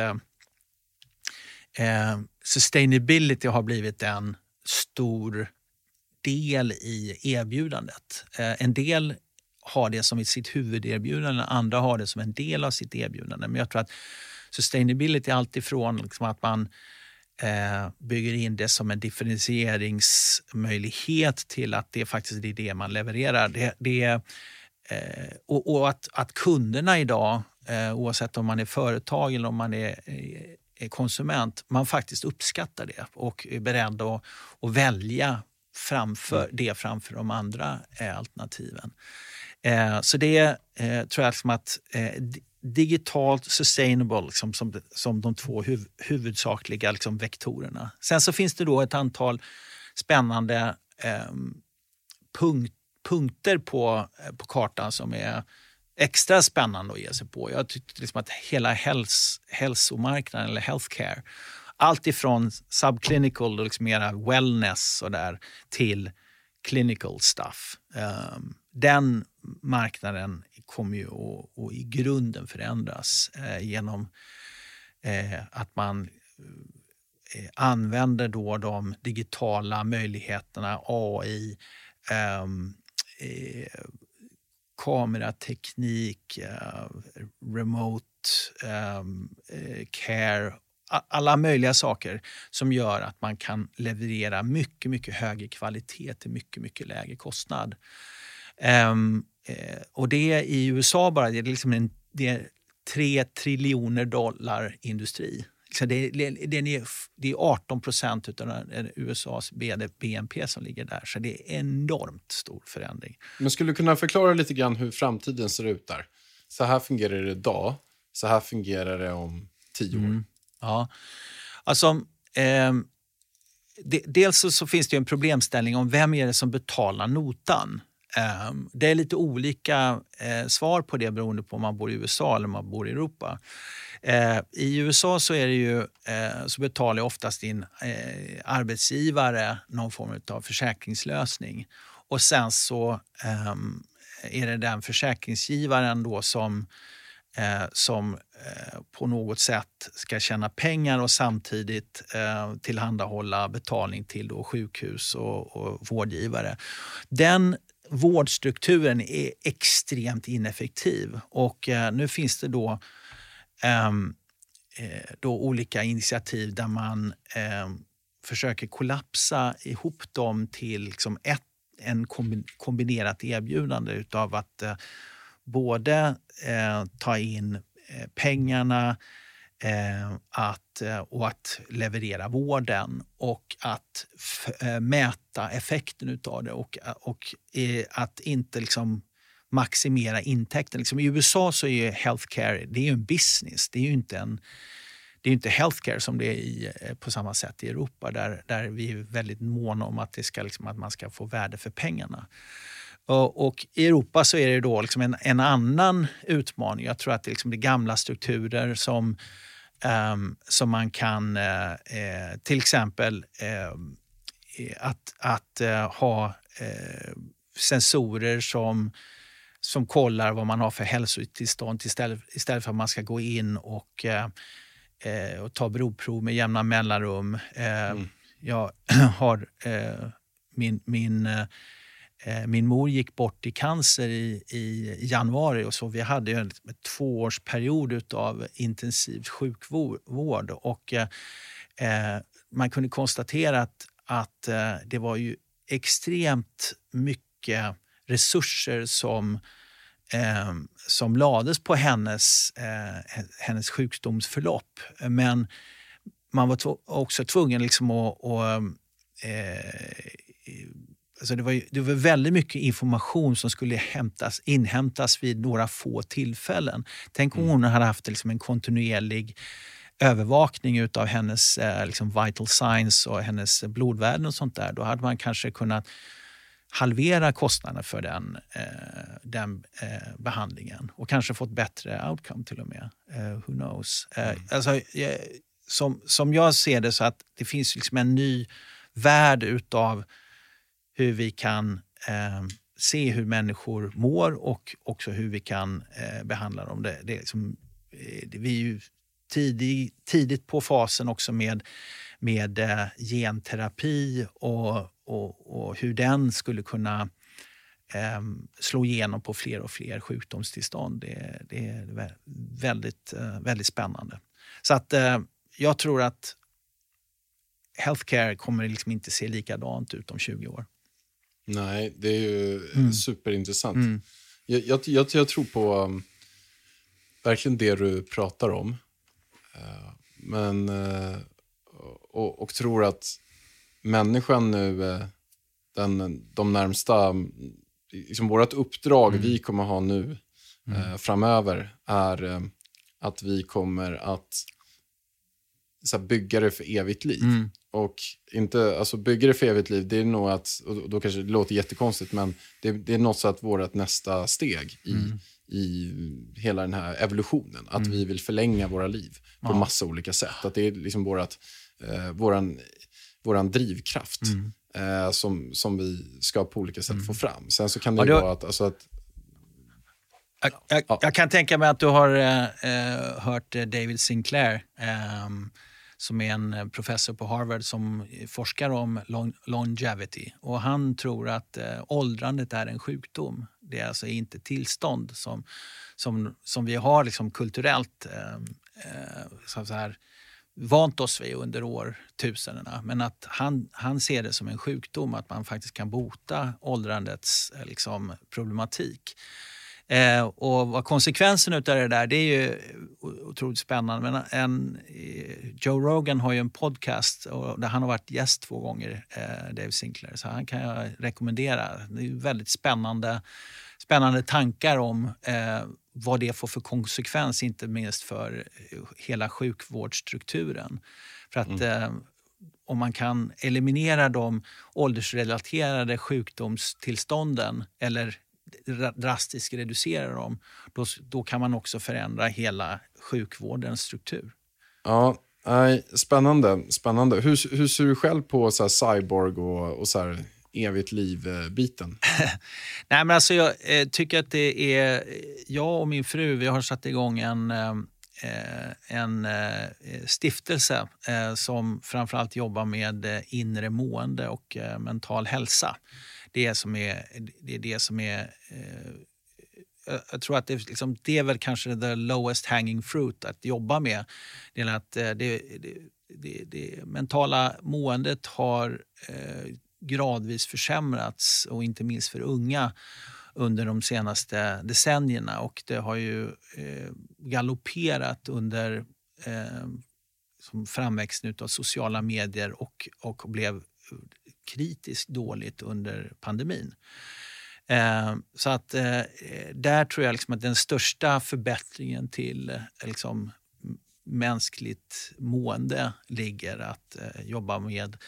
sustainability har blivit en stor del i erbjudandet. En del har det som sitt huvuderbjudande, andra har det som en del av sitt erbjudande. Men jag tror att sustainability är alltifrån liksom att man bygger in det som en differentieringsmöjlighet till att det faktiskt är det man levererar. Och att kunderna idag, oavsett om man är företag eller om man är konsument, man faktiskt uppskattar det och är beredd att välja framför de andra alternativen. Så det tror jag som att digitalt sustainable liksom, som de två huvudsakliga liksom, vektorerna. Sen så finns det då ett antal spännande punkter på kartan som är extra spännande att ge sig på. Jag tyckte liksom att hela hälsomarknaden eller healthcare, allt ifrån subclinical och liksom mera wellness och där till clinical stuff. Den marknaden kommer ju att i grunden förändras genom att man använder då de digitala möjligheterna, AI, kamerateknik, remote care, alla möjliga saker som gör att man kan leverera mycket, mycket högre kvalitet till mycket, mycket lägre kostnad. Och det i USA bara, det är liksom det är $3 triljoner industri. Så det är 18% av USAs BNP som ligger där. Så det är enormt stor förändring. Men skulle du kunna förklara lite grann hur framtiden ser ut där? Så här fungerar det idag. Så här fungerar det om 10 år. Ja, alltså dels så finns det en problemställning om vem är det som betalar notan. Det är lite olika svar på det beroende på om man bor i USA eller om man bor i Europa. I USA så är det ju så betalar oftast din arbetsgivare någon form av försäkringslösning, och sen så är det den försäkringsgivaren då som på något sätt ska tjäna pengar och samtidigt tillhandahålla betalning till då sjukhus och vårdgivare. Den vårdstrukturen är extremt ineffektiv, och nu finns det då olika initiativ där man försöker kollapsa ihop dem till liksom en kombinerat erbjudande utav att både ta in pengarna och att leverera vården och att mäta effekten utav det och att inte liksom maximera intäkten. Liksom i USA så är healthcare, det är ju en business. Det är ju inte healthcare som det är på samma sätt i Europa där vi är väldigt måna om att det ska liksom, att man ska få värde för pengarna. Och i Europa så är det då liksom en annan utmaning. Jag tror att det är liksom det gamla strukturer som man kan till exempel att ha sensorer som kollar vad man har för hälsotillstånd istället för att man ska gå in och ta blodprov med jämna mellanrum. Jag har min mor gick bort i cancer i januari, och så vi hade en 2-årsperiod av intensiv sjukvård, och man kunde konstatera att det var ju extremt mycket resurser som lades på hennes sjukdomsförlopp, men man var också tvungen liksom alltså det var väldigt mycket information som skulle inhämtas vid några få tillfällen. Tänk om hon hade haft liksom en kontinuerlig övervakning utav hennes liksom vital signs och hennes blodvärden och sånt där. Då hade man kanske kunnat halvera kostnaderna för den behandlingen och kanske fått bättre outcome till och med. Who knows? Alltså, som jag ser det, så att det finns liksom en ny värld utav hur vi kan se hur människor mår och också hur vi kan behandla dem. Det är liksom, vi är ju tidigt på fasen också med genterapi och hur den skulle kunna slå igenom på fler och fler sjukdomstillstånd. Det är väldigt, väldigt spännande. Så att jag tror att healthcare kommer liksom inte se likadant ut om 20 år. Nej, det är ju superintressant. Jag tror på verkligen det du pratar om. Men och tror att människan nu, de närmsta, liksom vårt uppdrag vi kommer ha nu framöver är att vi kommer att så här, bygga det för evigt liv. Och inte, alltså bygga det för evigt liv, det är nog att, och då kanske det låter jättekonstigt, men det är något så att vårt nästa steg i hela den här evolutionen. Att vi vill förlänga våra liv på massa olika sätt. Att det är liksom våran drivkraft som vi ska på olika sätt få fram. Sen så kan det ju vara att... Alltså att jag kan tänka mig att du har hört David Sinclair som är en professor på Harvard som forskar om longevity. Och han tror att åldrandet är en sjukdom. Det är alltså inte tillstånd som vi har liksom kulturellt så här, vant oss vid under årtusendena. Men att han ser det som en sjukdom, att man faktiskt kan bota åldrandets liksom, problematik. Och vad konsekvensen av det där, det är ju otroligt spännande. Men Joe Rogan har ju en podcast och där han har varit gäst 2 gånger, Dave Sinclair. Så han kan jag rekommendera. Det är väldigt spännande tankar om vad det får för konsekvens, inte minst för hela sjukvårdsstrukturen. För att om man kan eliminera de åldersrelaterade sjukdomstillstånden eller drastiskt reducera dem, då kan man också förändra hela sjukvårdens struktur. Ja, spännande. Hur ser du själv på så här cyborg och så här evigt liv-biten? Nej, men alltså jag tycker att det är... Jag och min fru, vi har satt igång en stiftelse som framförallt jobbar med inre mående och mental hälsa. Det är det som är jag tror att det är väl kanske the lowest hanging fruit att jobba med. Det är att det mentala måendet har gradvis försämrats, och inte minst för unga under de senaste decennierna, och det har ju galopperat under som framväxten av sociala medier och blev kritiskt dåligt under pandemin. Så att där tror jag liksom att den största förbättringen till liksom mänskligt mående ligger att jobba med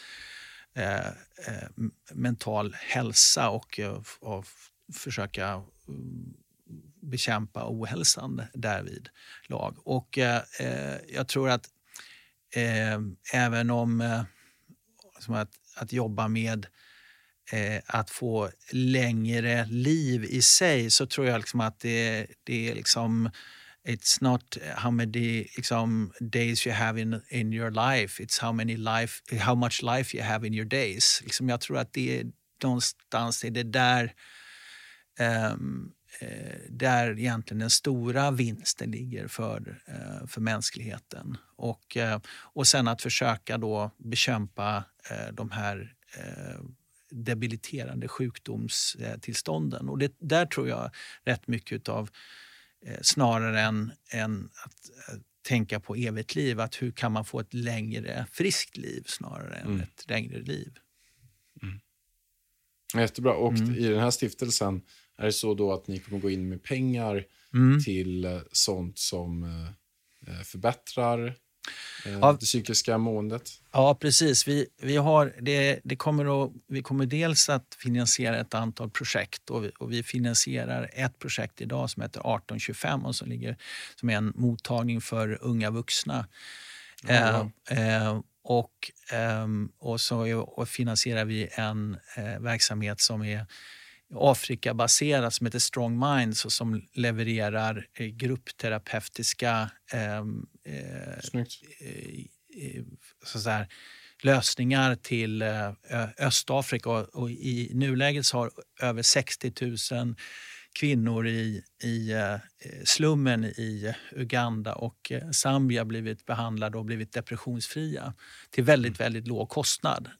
mental hälsa och försöka bekämpa ohälsan därvid lag. Och jag tror att även om att jobba med att få längre liv i sig, så tror jag liksom att det är liksom it's not how many liksom days you have in your life, it's how much life you have in your days. Liksom jag tror att det är någonstans är det där egentligen den stora vinsten ligger för mänskligheten. Och sen att försöka då bekämpa de här debiliterande sjukdomstillstånden. Och där tror jag rätt mycket av snarare än att tänka på evigt liv, att hur kan man få ett längre friskt liv snarare än ett längre liv. Jättebra. Och i den här stiftelsen är det så då att ni kommer gå in med pengar till sånt som förbättrar det psykiska måendet? Ja, precis. Vi kommer dels att finansiera ett antal projekt, och vi finansierar ett projekt idag som heter 1825 och som är en mottagning för unga vuxna. Och så finansierar vi en verksamhet som är Afrikabaserad som heter Strong Minds och som levererar gruppterapeutiska lösningar till Östafrika och i nuläget så har över 60 000 kvinnor i slummen i Uganda och Zambia blivit behandlade och blivit depressionsfria till väldigt, väldigt låg kostnad.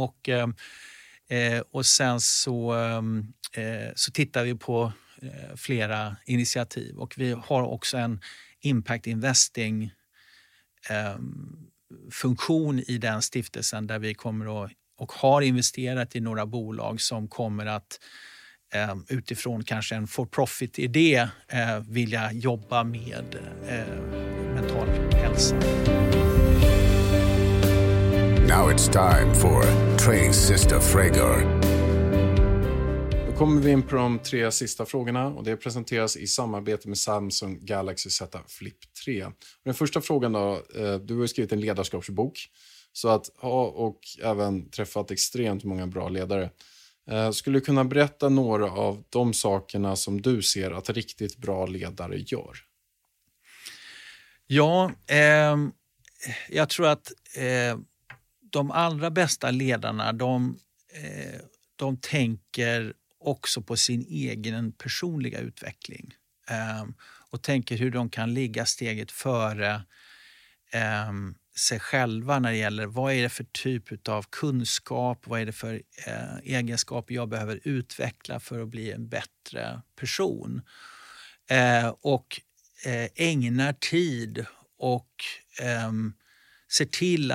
Och sen så tittar vi på flera initiativ och vi har också en impact investing funktion i den stiftelsen där vi kommer att och har investerat i några bolag som kommer att utifrån kanske en for-profit-idé vilja jobba med mental hälsa. Now it's time for Train Sister Fragor. Då kommer vi in på de 3 sista frågorna och det presenteras i samarbete med Samsung Galaxy Z Flip 3. Den första frågan då, du har skrivit en ledarskapsbok så att och även träffat extremt många bra ledare. Skulle du kunna berätta några av de sakerna som du ser att riktigt bra ledare gör? Ja, jag tror att de allra bästa ledarna de tänker också på sin egen personliga utveckling och tänker hur de kan ligga steget före sig själva när det gäller vad är det för typ av kunskap, vad är det för egenskaper jag behöver utveckla för att bli en bättre person. Och ägnar tid och ser till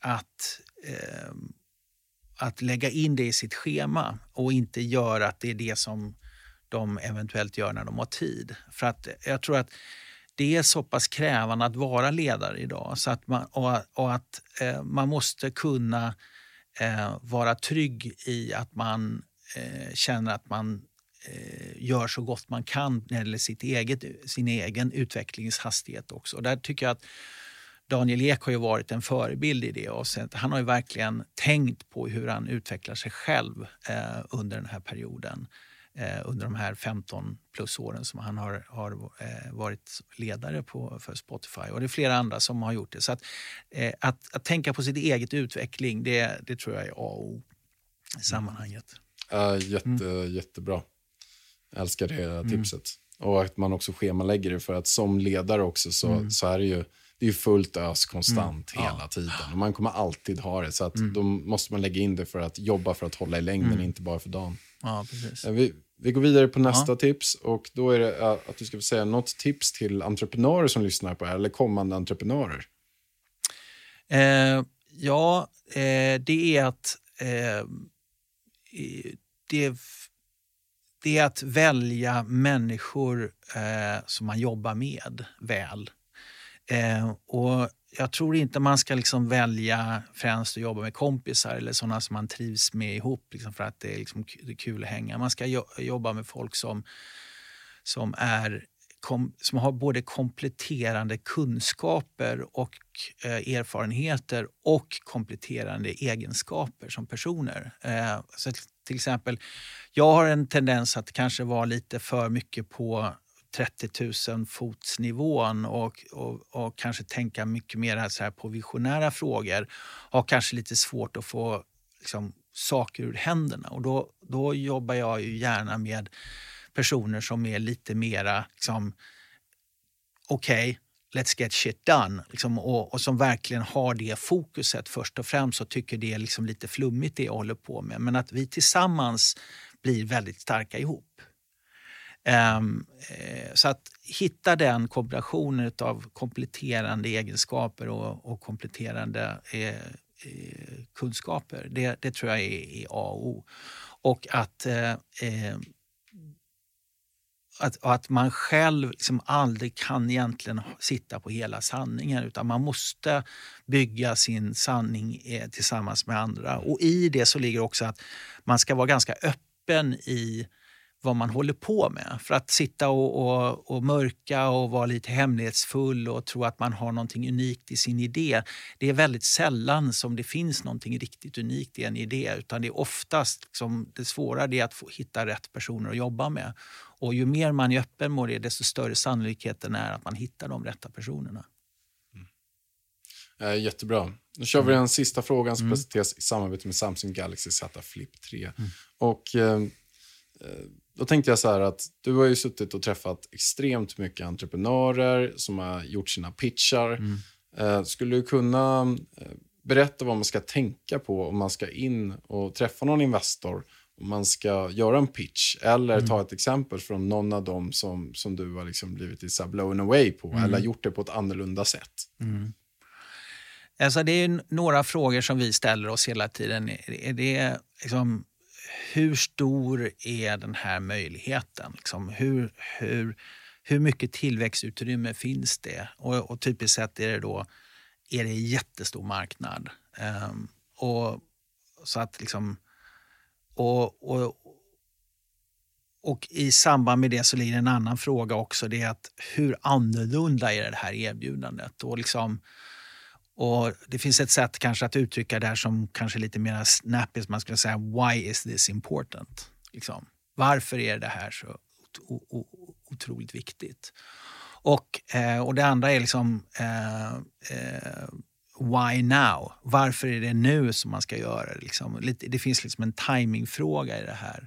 att lägga in det i sitt schema och inte göra att det är det som de eventuellt gör när de har tid. För att jag tror att det är så pass krävande att vara ledare idag så att man måste kunna vara trygg i att man känner att man gör så gott man kan när det gäller sin egen utvecklingshastighet också. Och där tycker jag att Daniel Ek har ju varit en förebild i det och han har ju verkligen tänkt på hur han utvecklar sig själv under den här perioden. Under de här 15 plus åren som han har varit ledare för Spotify. Och det är flera andra som har gjort det. Så att tänka på sitt eget utveckling, det tror jag är A och O i sammanhanget. Jättebra. Jag älskar det tipset. Och att man också schemalägger det för att som ledare också så är det är fullt ös konstant hela tiden. Och man kommer alltid ha det. Så att då måste man lägga in det för att jobba för att hålla i längden, inte bara för dagen. Ja, precis. Vi går vidare på nästa tips och då är det att du ska få säga något tips till entreprenörer som lyssnar på det här, eller kommande entreprenörer. Det är att det är att välja människor som man jobbar med väl. Och jag tror inte man ska liksom välja främst att jobba med kompisar eller sådana som man trivs med ihop liksom för att det är kul att hänga. Man ska jobba med folk som har både kompletterande kunskaper och erfarenheter och kompletterande egenskaper som personer. Så till exempel, jag har en tendens att kanske vara lite för mycket på 30 000 fotsnivån och kanske tänka mycket mer så här på visionära frågor. Har kanske lite svårt att få liksom, saker ur händerna. Och då jobbar jag ju gärna med personer som är lite mera liksom, okej, let's get shit done. Liksom, och som verkligen har det fokuset först och främst och tycker det är liksom lite flummigt det jag håller på med. Men att vi tillsammans blir väldigt starka ihop. Så att hitta den kombinationen av kompletterande egenskaper och kompletterande kunskaper, det tror jag är A och O. Och att man själv liksom aldrig kan egentligen sitta på hela sanningen utan man måste bygga sin sanning tillsammans med andra. Och i det så ligger också att man ska vara ganska öppen i vad man håller på med. För att sitta och mörka och vara lite hemlighetsfull och tro att man har någonting unikt i sin idé. Det är väldigt sällan som det finns någonting riktigt unikt i en idé. Utan det är oftast liksom, det svåra är att hitta rätt personer att jobba med. Och ju mer man är öppen med det, desto större sannolikheten är att man hittar de rätta personerna. Jättebra. Nu kör vi den sista frågan som presenteras i samarbete med Samsung Galaxy Z Flip 3. Och då tänkte jag så här att du har ju suttit och träffat extremt mycket entreprenörer som har gjort sina pitchar. Skulle du kunna berätta vad man ska tänka på om man ska in och träffa någon investor, om man ska göra en pitch, eller ta ett exempel från någon av dem som du har liksom blivit så blown away på, eller gjort det på ett annorlunda sätt? Alltså det är några frågor som vi ställer oss hela tiden. Det liksom, hur stor är den här möjligheten? Liksom, hur mycket tillväxtutrymme finns det? Och typiskt sett är det en jättestor marknad. Och så att liksom, och i samband med det så ligger en annan fråga också. Det är att hur annorlunda är det här erbjudandet? Och det finns ett sätt kanske att uttrycka det här som kanske lite mer snappigt. Man skulle säga, why is this important? Liksom, varför är det här så otroligt viktigt? Och det andra är liksom, why now? Varför är det nu som man ska göra det? Liksom, det finns liksom en timingfråga i det här.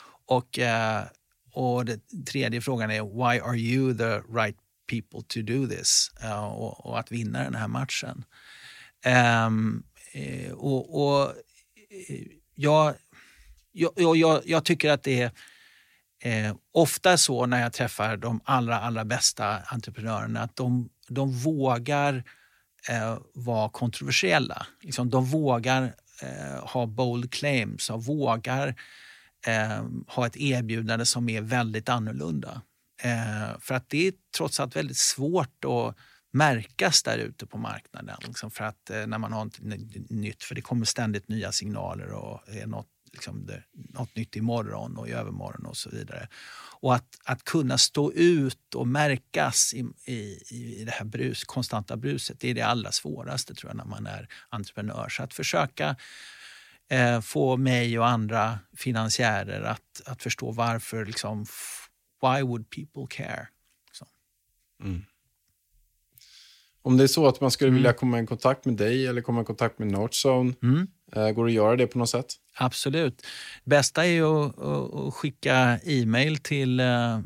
Och den tredje frågan är, why are you the right people to do this? Och att vinna den här matchen. Jag tycker att det är ofta så när jag träffar de allra bästa entreprenörerna att de vågar vara kontroversiella. Liksom, de vågar ha bold claims och vågar ha ett erbjudande som är väldigt annorlunda. För att det är trots allt väldigt svårt att märkas där ute på marknaden. Liksom, för att när man har något nytt, för det kommer ständigt nya signaler och är något nytt imorgon och i övermorgon och så vidare. Och att kunna stå ut och märkas i det här konstanta bruset, det är det allra svåraste tror jag när man är entreprenör. Så att försöka få mig och andra finansiärer att förstå varför, liksom, why would people care? Så. Om det är så att man skulle vilja komma i kontakt med dig eller komma i kontakt med Northzone, går det att göra det på något sätt? Absolut. Bästa är ju att skicka e-mail till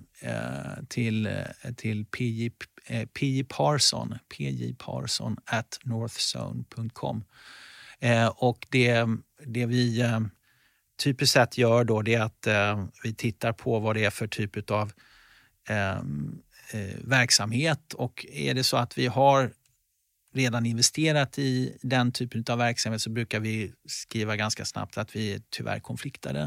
pjparson@northzone.com. Och det vi typiskt sett gör då, det är att vi tittar på vad det är för typ av verksamhet, och är det så att vi har redan investerat i den typen av verksamhet så brukar vi skriva ganska snabbt att vi är tyvärr konfliktade.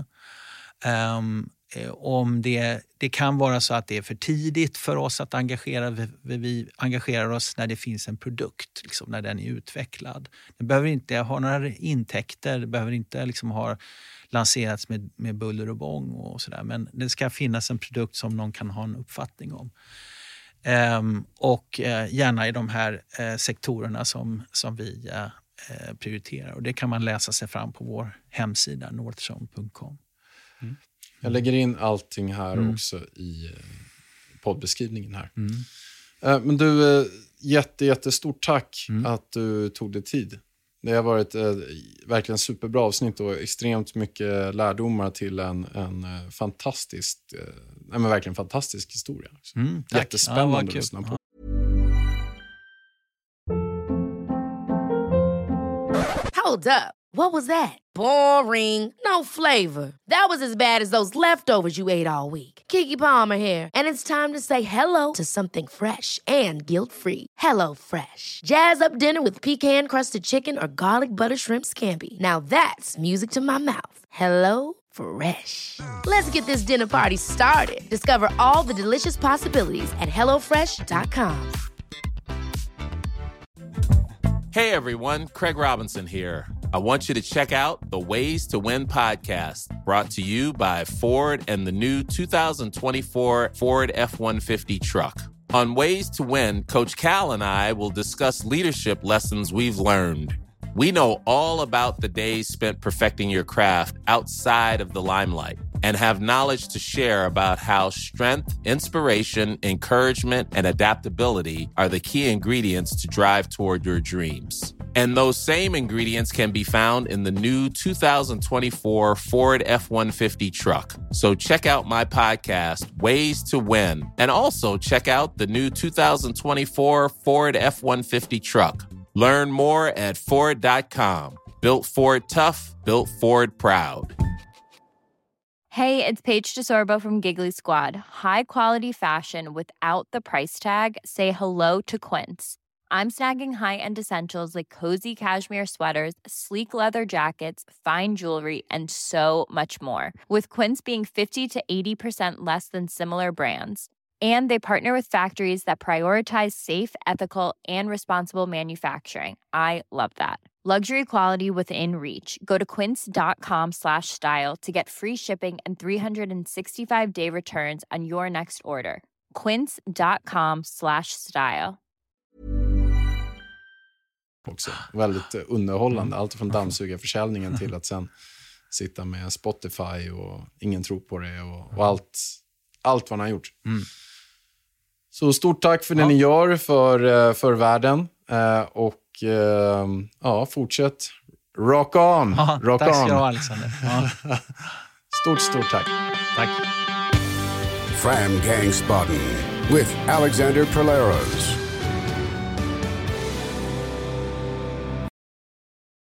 Om det kan vara så att det är för tidigt för oss att engagera. Vi engagerar oss när det finns en produkt, liksom, när den är utvecklad. Den behöver inte ha några intäkter, det behöver inte liksom ha lanserats med buller och bång och sådär. Men det ska finnas en produkt som någon kan ha en uppfattning om. Och gärna i de här sektorerna som vi prioriterar. Och det kan man läsa sig fram på vår hemsida northzone.com. Jag lägger in allting här också i poddbeskrivningen här. Men du, jättestort tack att du tog dig tid. Det har varit verkligen superbra avsnitt och extremt mycket lärdomar till en verkligen fantastisk historia. Jättespännande att lyssna på. Hold up. What was that? Boring. No flavor. That was as bad as those leftovers you ate all week. Keke Palmer here, and it's time to say hello to something fresh and guilt-free. Hello Fresh. Jazz up dinner with pecan-crusted chicken or garlic butter shrimp scampi. Now that's music to my mouth. Hello Fresh. Let's get this dinner party started. Discover all the delicious possibilities at hellofresh.com. Hey everyone, Craig Robinson here. I want you to check out the Ways to Win podcast, brought to you by Ford and the new 2024 Ford F-150 truck. On Ways to Win, Coach Cal and I will discuss leadership lessons we've learned. We know all about the days spent perfecting your craft outside of the limelight. and have knowledge to share about how strength, inspiration, encouragement, and adaptability are the key ingredients to drive toward your dreams. And those same ingredients can be found in the new 2024 Ford F-150 truck. So check out my podcast, Ways to Win, and also check out the new 2024 Ford F-150 truck. Learn more at Ford.com. Built Ford tough, built Ford proud. Hey, it's Paige DeSorbo from Giggly Squad. High quality fashion without the price tag. Say hello to Quince. I'm snagging high-end essentials like cozy cashmere sweaters, sleek leather jackets, fine jewelry, and so much more. With Quince being 50 to 80% less than similar brands. And they partner with factories that prioritize safe, ethical, and responsible manufacturing. I love that. Luxury quality within reach. Go to quince.com/style to get free shipping and 365-day returns on your next order. Quince.com/style. Också väldigt underhållande. Allt från dammsugarförsäljningen till att sen sitta med Spotify och ingen tror på det och allt vad han har gjort. Så stort tack för det ni gör för världen och fortsätt rock on. Rock tack on. ska du ha, Alexander. Stort tack. Tack. Fram Gangsbaden with Alexander Perleros.